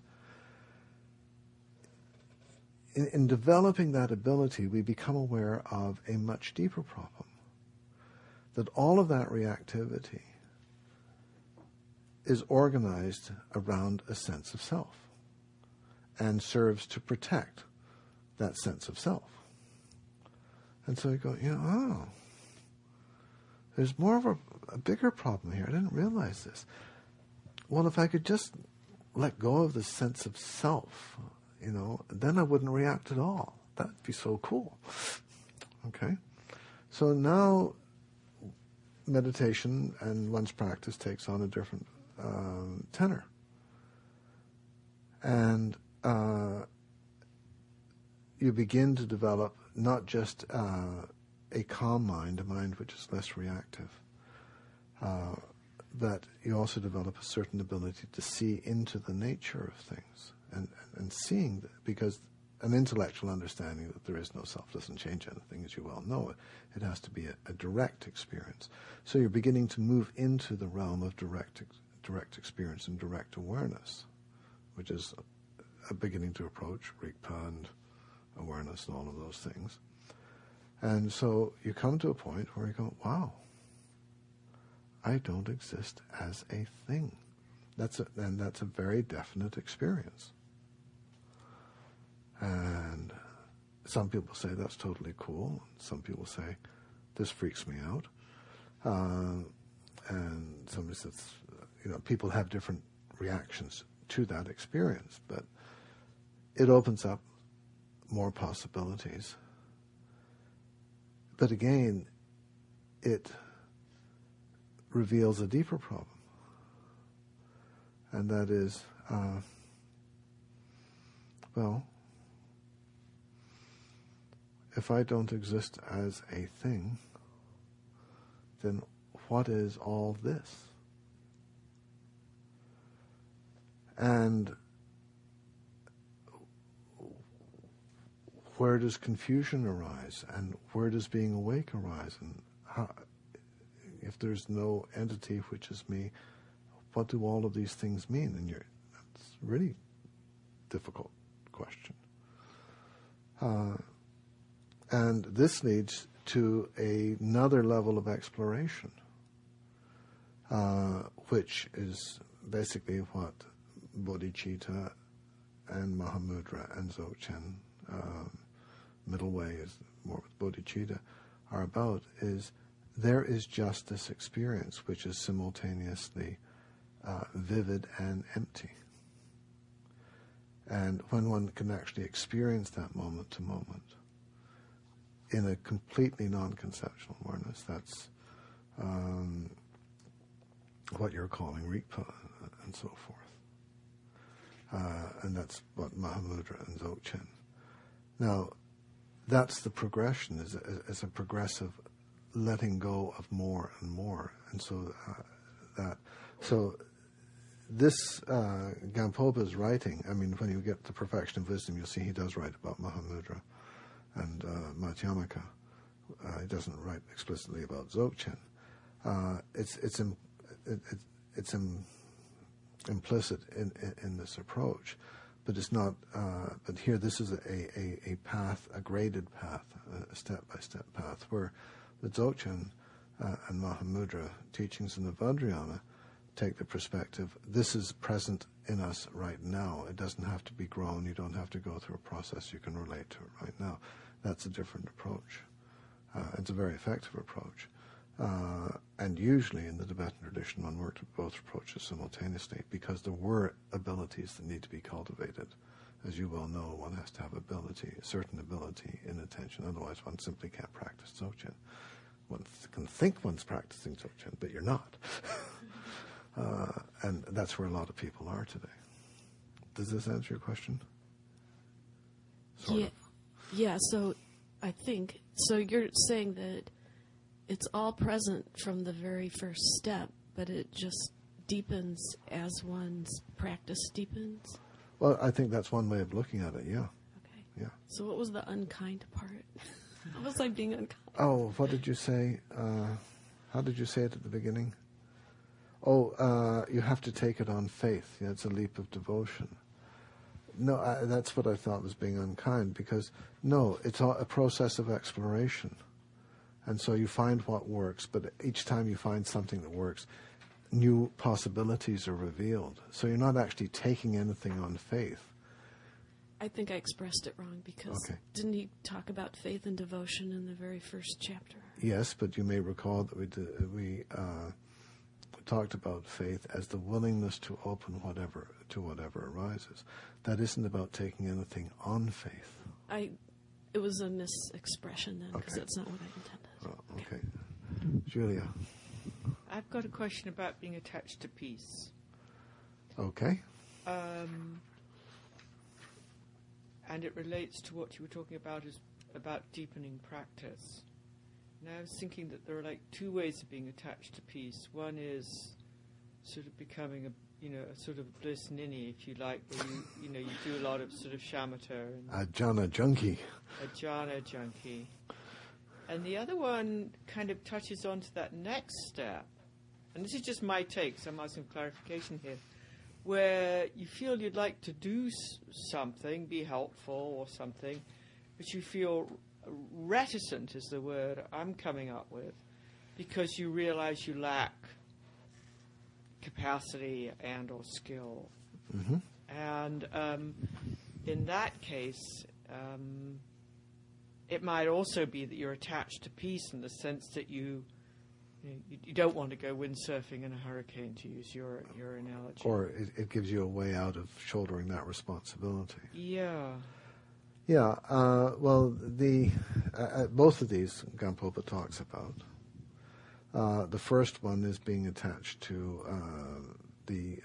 in developing that ability, we become aware of a much deeper problem. That all of that reactivity is organized around a sense of self and serves to protect that sense of self. And so you go, oh, there's more of a bigger problem here. I didn't realize this. Well, if I could just let go of the sense of self, then I wouldn't react at all. That'd be so cool. Okay? So now meditation and one's practice takes on a different tenor. And you begin to develop not just a calm mind, a mind which is less reactive, but you also develop a certain ability to see into the nature of things and seeing, because an intellectual understanding that there is no self doesn't change anything, as you well know. It has to be a direct experience. So you're beginning to move into the realm of direct experience and direct awareness, which is beginning to approach Rigpa and awareness and all of those things. And so you come to a point where you go, wow, I don't exist as a thing. That's a very definite experience. And some people say that's totally cool. Some people say, this freaks me out. And somebody says, people have different reactions to that experience, but it opens up more possibilities. But again, it reveals a deeper problem. And that is, if I don't exist as a thing, then what is all this? And where does confusion arise? And where does being awake arise? And how, if there's no entity which is me, what do all of these things mean? And that's a really difficult question. And this leads to another level of exploration, which is basically what bodhicitta and Mahamudra and Dzogchen, middle way is more with bodhicitta, are about, is there is just this experience which is simultaneously vivid and empty. And when one can actually experience that moment to moment in a completely non-conceptual awareness, that's what you're calling Rigpa and so forth. And that's what Mahamudra and Dzogchen. Now, that's the progression, is a progressive letting go of more and more. And so this Gampopa's writing, when you get the Perfection of Wisdom, you'll see he does write about Mahamudra and Madhyamaka. He doesn't write explicitly about Dzogchen. It's implicit in this approach, but it's not. But here, this is a path, a graded path, a step-by-step path, where the Dzogchen and Mahamudra teachings in the Vajrayana take the perspective, this is present in us right now. It doesn't have to be grown. You don't have to go through a process. You can relate to it right now. That's a different approach. It's a very effective approach. And usually in the Tibetan tradition, one worked with both approaches simultaneously because there were abilities that need to be cultivated. As you well know, one has to have ability, a certain ability in attention. Otherwise, one simply can't practice Dzogchen. One can think one's practicing Dzogchen, but you're not. And that's where a lot of people are today. Does this answer your question? Sort of. Yeah, so I think, so you're saying that it's all present from the very first step, but it just deepens as one's practice deepens? Well, I think that's one way of looking at it, yeah. Okay. Yeah. So what was the unkind part? How was I being unkind? Oh, what did you say? How did you say it at the beginning? Oh, you have to take it on faith. Yeah, it's a leap of devotion. No, that's what I thought was being unkind, because, no, it's a process of exploration. And so you find what works, but each time you find something that works, new possibilities are revealed. So you're not actually taking anything on faith. I think I expressed it wrong because Okay. didn't he talk about faith and devotion in the very first chapter? Yes, but you may recall that we talked about faith as the willingness to open whatever arises. That isn't about taking anything on faith. It was a misexpression then because Okay. that's not what I intended. Oh, okay. Julia. I've got a question about being attached to peace. Okay. And it relates to what you were talking about about deepening practice. And I was thinking that there are like two ways of being attached to peace. One is sort of becoming a sort of bliss ninny, if you like, where you do a lot of sort of shamatha and A jhana junkie. a jhana junkie. And the other one kind of touches on to that next step. And this is just my take, so I'm asking clarification here. Where you feel you'd like to do something, be helpful or something, but you feel reticent is the word I'm coming up with, because you realize you lack capacity and or skill. Mm-hmm. And in that case, it might also be that you're attached to peace in the sense that you don't want to go windsurfing in a hurricane, to use your analogy. Or it gives you a way out of shouldering that responsibility. Yeah. Yeah. Well, both of these Gampopa talks about. The first one is being attached to the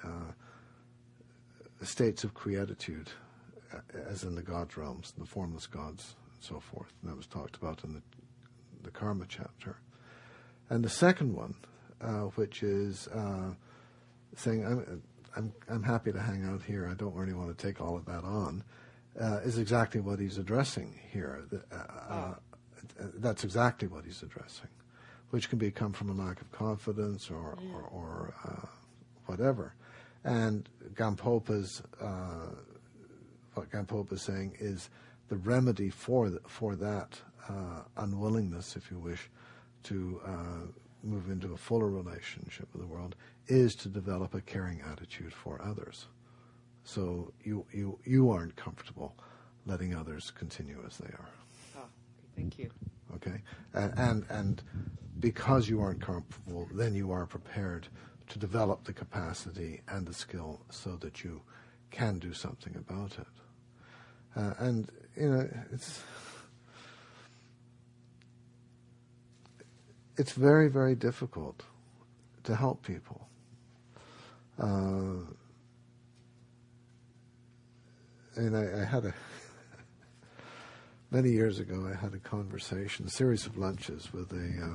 states of creatitude, as in the God realms, the formless gods, and so forth. And that was talked about in the Karma chapter. And the second one, which is saying, I'm happy to hang out here. I don't really want to take all of that on, is exactly what he's addressing here. That's exactly what he's addressing, which can come from a lack of confidence or whatever. And Gampopa's what Gampopa's saying is the remedy for that unwillingness, if you wish, to move into a fuller relationship with the world is to develop a caring attitude for others. So you aren't comfortable letting others continue as they are. Thank you. Okay, and because you aren't comfortable, then you are prepared to develop the capacity and the skill so that you can do something about it. And it's very, very difficult to help people. And I had many years ago, I had a series of lunches with a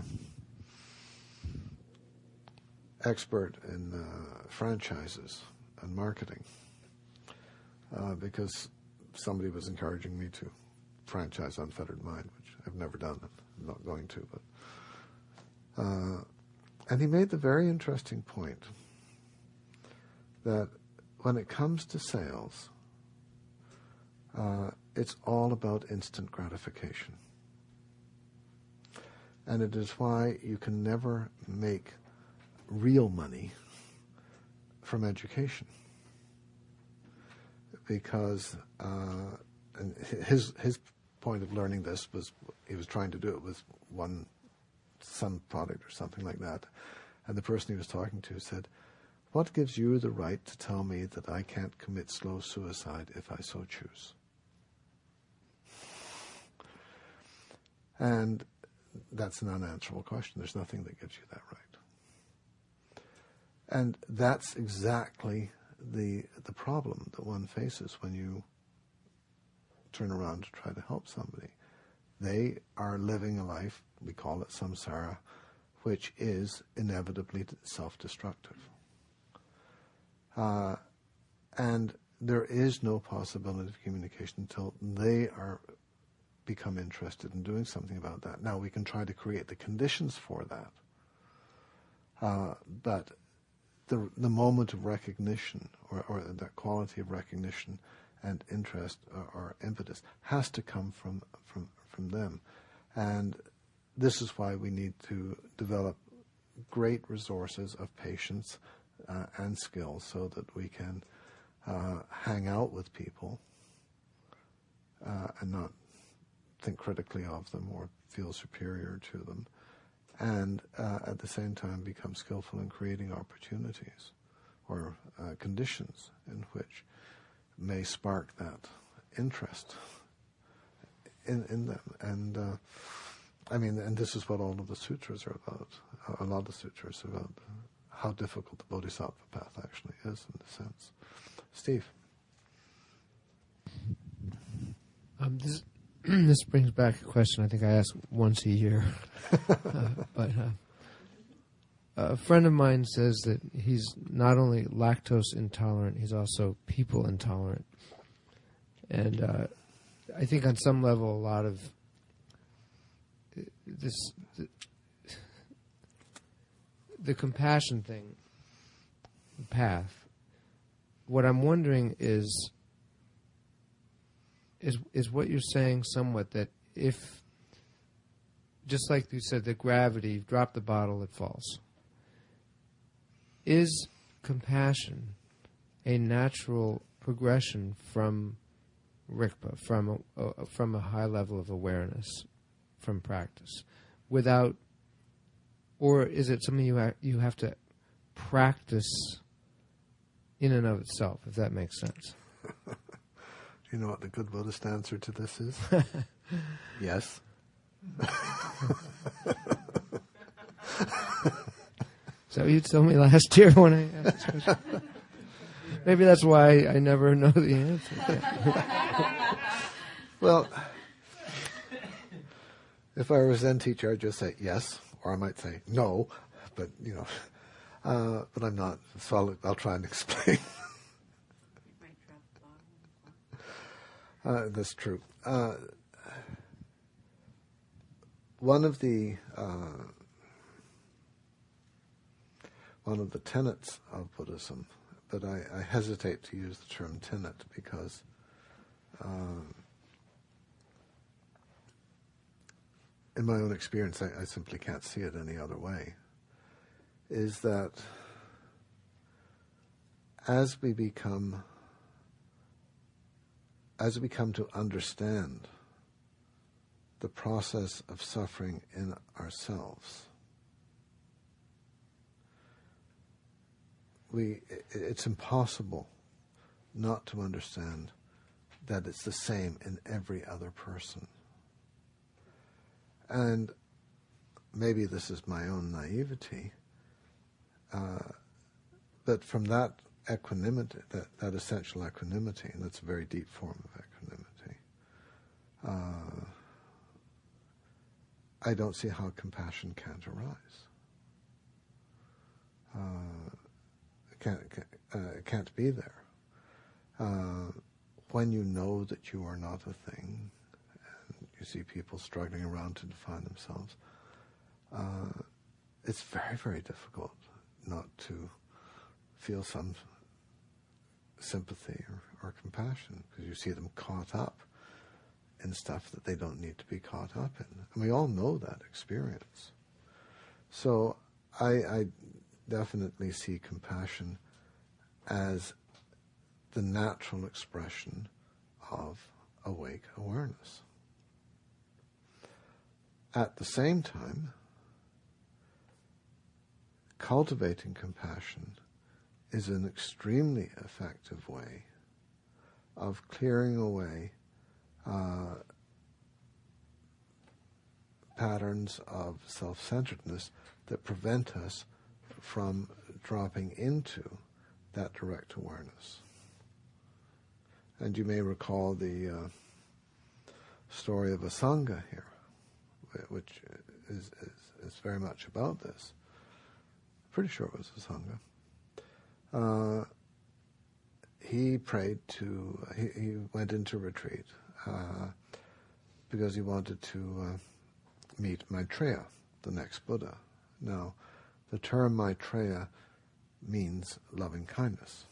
expert in franchises and marketing, because somebody was encouraging me to franchise Unfettered Mind, which I've never done. I'm not going to, but. And he made the very interesting point that when it comes to sales, it's all about instant gratification. And it is why you can never make real money from education. Because and his point of learning this was he was trying to do it with some product or something like that. And the person he was talking to said, "What gives you the right to tell me that I can't commit slow suicide if I so choose?" And that's an unanswerable question. There's nothing that gives you that right. And that's exactly the problem that one faces when you turn around to try to help somebody. They are living a life, we call it samsara, which is inevitably self-destructive. And there is no possibility of communication until they become interested in doing something about that. Now, we can try to create the conditions for that, but the moment of recognition or that quality of recognition and interest or impetus has to come from them. And this is why we need to develop great resources of patience and skill so that we can hang out with people and not think critically of them or feel superior to them, and at the same time become skillful in creating opportunities or conditions in which may spark that interest in them. And and this is what all of the sutras are about. A lot of the sutras are about how difficult the bodhisattva path actually is in a sense. Steve? This brings back a question I think I ask once a year. But a friend of mine says that he's not only lactose intolerant, he's also people intolerant. And I think on some level a lot of the compassion thing, path, what I'm wondering is what you're saying somewhat that if, just like you said, the gravity, you drop the bottle, it falls. Is compassion a natural progression from Rigpa, from a high level of awareness, from practice, without, or is it something you have to practice in and of itself, if that makes sense? Do you know what the good Buddhist answer to this is? Yes. So you told me last year when I asked this question. Maybe that's why I never know the answer. Well, if I were a Zen teacher, I'd just say yes, or I might say no, but but I'm not, so I'll try and explain. That's true. One of the tenets of Buddhism, but I hesitate to use the term tenet because in my own experience, I simply can't see it any other way, is that as we become to understand the process of suffering in ourselves, it's impossible not to understand that it's the same in every other person. And maybe this is my own naivety, but from that equanimity, that essential equanimity, and that's a very deep form of equanimity, I don't see how compassion can't arise. It can't be there. When you know that you are not a thing, and you see people struggling around to define themselves, it's very, very difficult not to feel some sympathy or compassion, because you see them caught up in stuff that they don't need to be caught up in. And we all know that experience. So I definitely see compassion as the natural expression of awake awareness. At the same time, cultivating compassion is an extremely effective way of clearing away patterns of self-centeredness that prevent us from dropping into that direct awareness. And you may recall the story of Asanga here, which is very much about this. Pretty sure it was Asanga. He prayed he went into retreat because he wanted to meet Maitreya, the next Buddha. Now, the term Maitreya means loving kindness.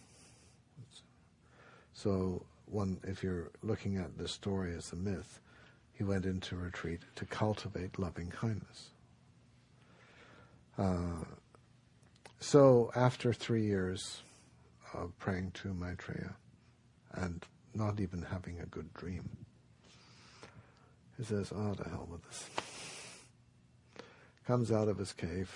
So, if you're looking at this story as a myth, he went into retreat to cultivate loving kindness. So after 3 years of praying to Maitreya and not even having a good dream, He says, "Oh, to hell with this." Comes out of his cave.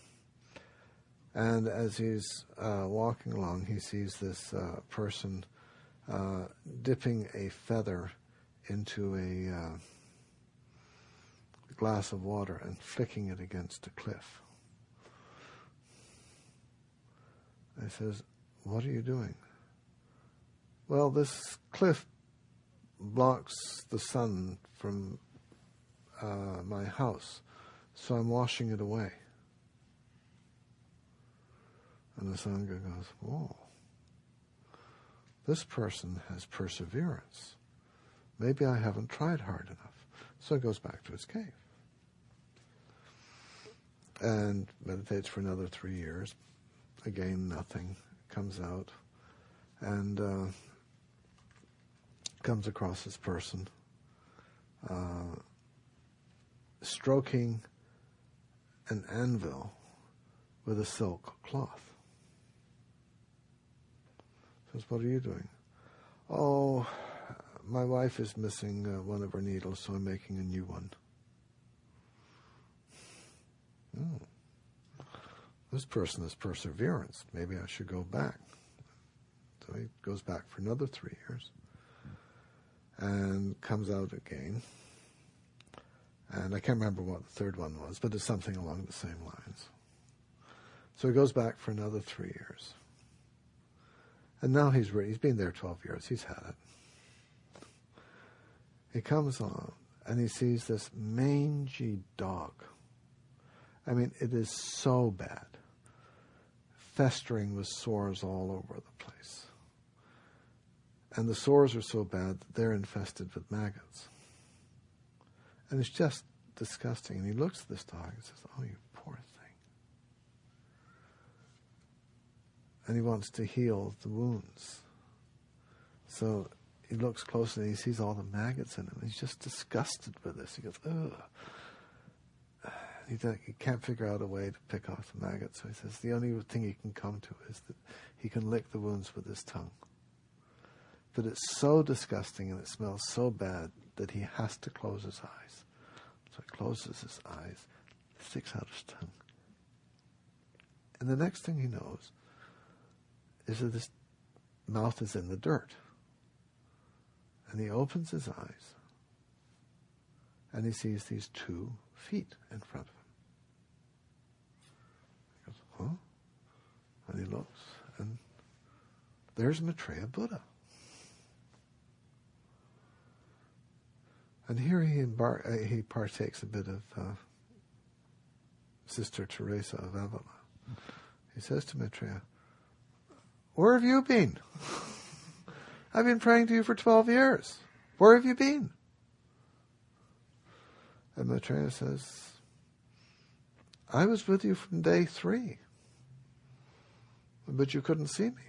And as he's walking along, he sees this person dipping a feather into a glass of water and flicking it against a cliff. And he says, "What are you doing?" "Well, this cliff blocks the sun from my house, so I'm washing it away." And the Sangha goes, "Whoa, this person has perseverance. Maybe I haven't tried hard enough." So he goes back to his cave and meditates for another 3 years. Again, nothing. Comes out and comes across this person stroking an anvil with a silk cloth. Says, "What are you doing?" "Oh, my wife is missing one of her needles, so I'm making a new one." This person has perseverance. Maybe I should go back. So he goes back for another 3 years and comes out again. And I can't remember what the third one was, but it's something along the same lines. So he goes back for another 3 years. And now he's been there 12 years. He's had it. He comes on and he sees this mangy dog. I mean, it is so bad. Festering with sores all over the place. And the sores are so bad that they're infested with maggots. And it's just disgusting. And he looks at this dog and says, "Oh, you poor thing." And he wants to heal the wounds. So he looks closely and he sees all the maggots in him. He's just disgusted with this. He goes, "Ugh." He can't figure out a way to pick off the maggots. So he says the only thing he can come to is that he can lick the wounds with his tongue. But it's so disgusting and it smells so bad that he has to close his eyes. So he closes his eyes, sticks out his tongue. And the next thing he knows is that his mouth is in the dirt. And he opens his eyes and he sees these 2 feet in front of him. He goes, "Huh?" And he looks, and there's Maitreya Buddha. And here he partakes a bit of Sister Teresa of Avila. He says to Maitreya, "Where have you been? I've been praying to you for 12 years. Where have you been?" And Maitreya says, "I was with you from day 3, but you couldn't see me.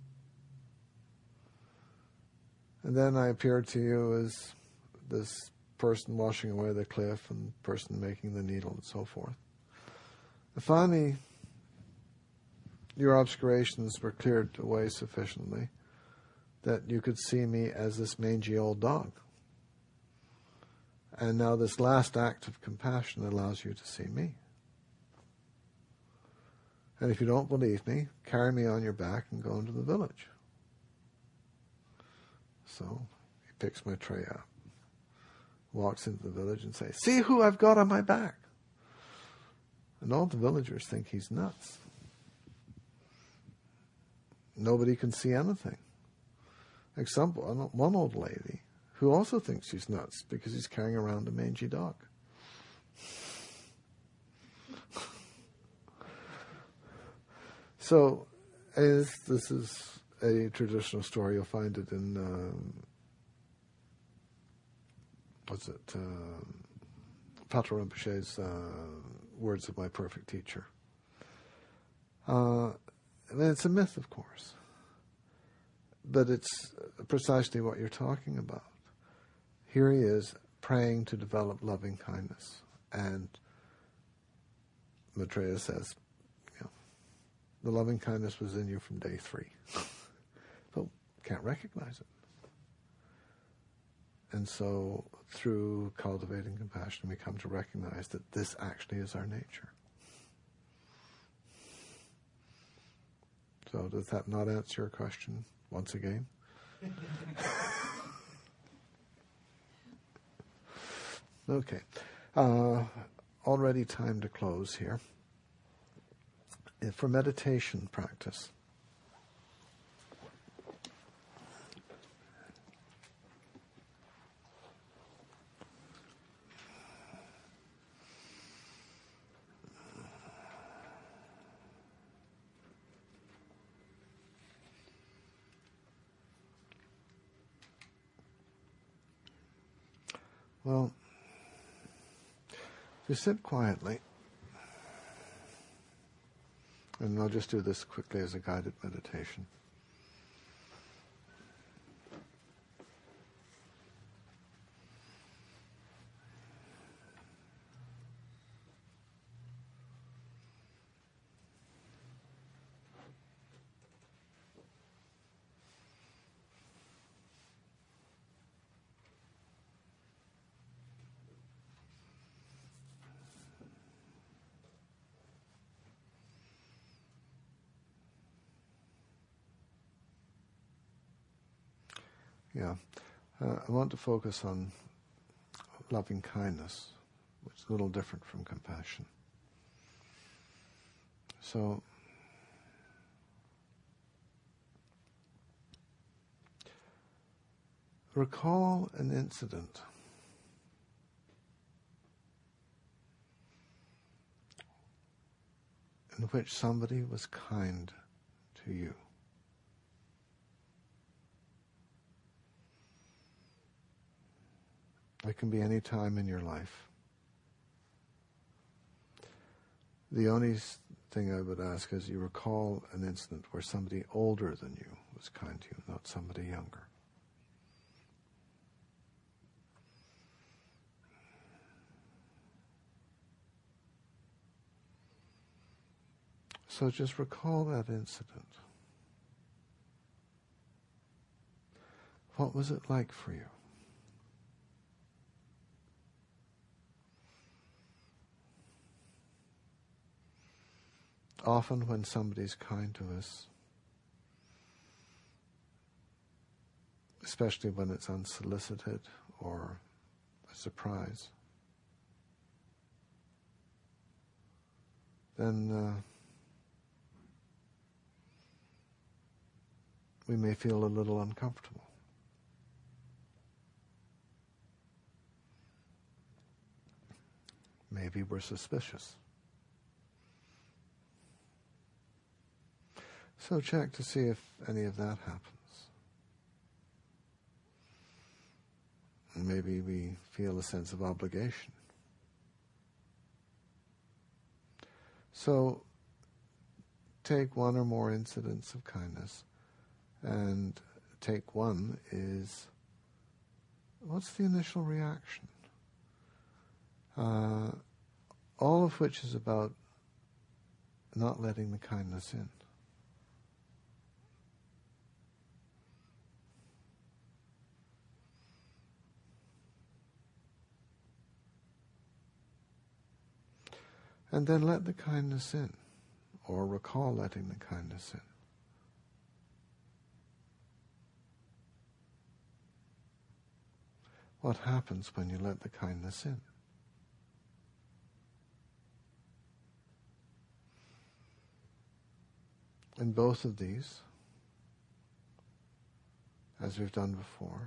And then I appeared to you as this person washing away the cliff and person making the needle and so forth. And finally, your obscurations were cleared away sufficiently that you could see me as this mangy old dog. And now this last act of compassion allows you to see me. And if you don't believe me, carry me on your back and go into the village." So he picks Maitreya up, walks into the village and says, "See who I've got on my back." And all the villagers think he's nuts. Nobody can see anything. Except one old lady who also thinks she's nuts because he's carrying around a mangy dog. So, as this is a traditional story, you'll find it in, Patrul Rinpoche's Words of My Perfect Teacher. And it's a myth, of course. But it's precisely what you're talking about. Here he is praying to develop loving kindness. And Maitreya says, the loving kindness was in you from day 3. But can't recognize it. And so through cultivating compassion, we come to recognize that this actually is our nature. So does that not answer your question once again? Okay. Already time to close here. For meditation practice, well, you sit quietly, and I'll just do this quickly as a guided meditation. Yeah. I want to focus on loving kindness, which is a little different from compassion. So, recall an incident in which somebody was kind to you. It can be any time in your life. The only thing I would ask is you recall an incident where somebody older than you was kind to you, not somebody younger. So just recall that incident. What was it like for you? Often when somebody's kind to us, especially when it's unsolicited or a surprise, then we may feel a little uncomfortable. Maybe we're suspicious. So check to see if any of that happens. And maybe we feel a sense of obligation. So take one or more incidents of kindness, and take one is, what's the initial reaction? All of which is about not letting the kindness in. And then let the kindness in, or recall letting the kindness in. What happens when you let the kindness in? In both of these, as we've done before,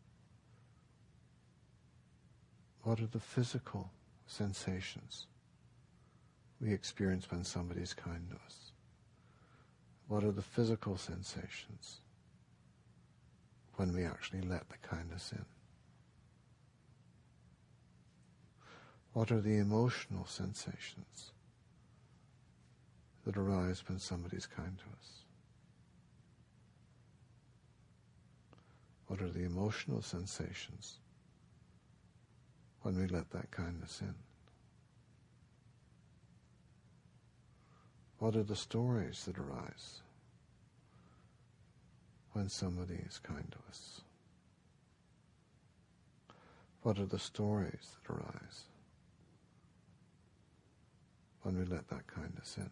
what are the physical sensations we experience when somebody's kind to us? What are the physical sensations when we actually let the kindness in? What are the emotional sensations that arise when somebody's kind to us? What are the emotional sensations when we let that kindness in? What are the stories that arise when somebody is kind to us? What are the stories that arise when we let that kindness in?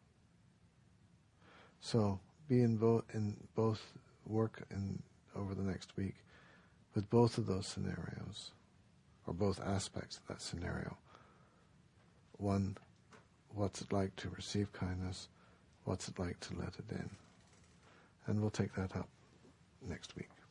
So be in both work over the next week with both of those scenarios, or both aspects of that scenario. One, what's it like to receive kindness? What's it like to let it in? And we'll take that up next week.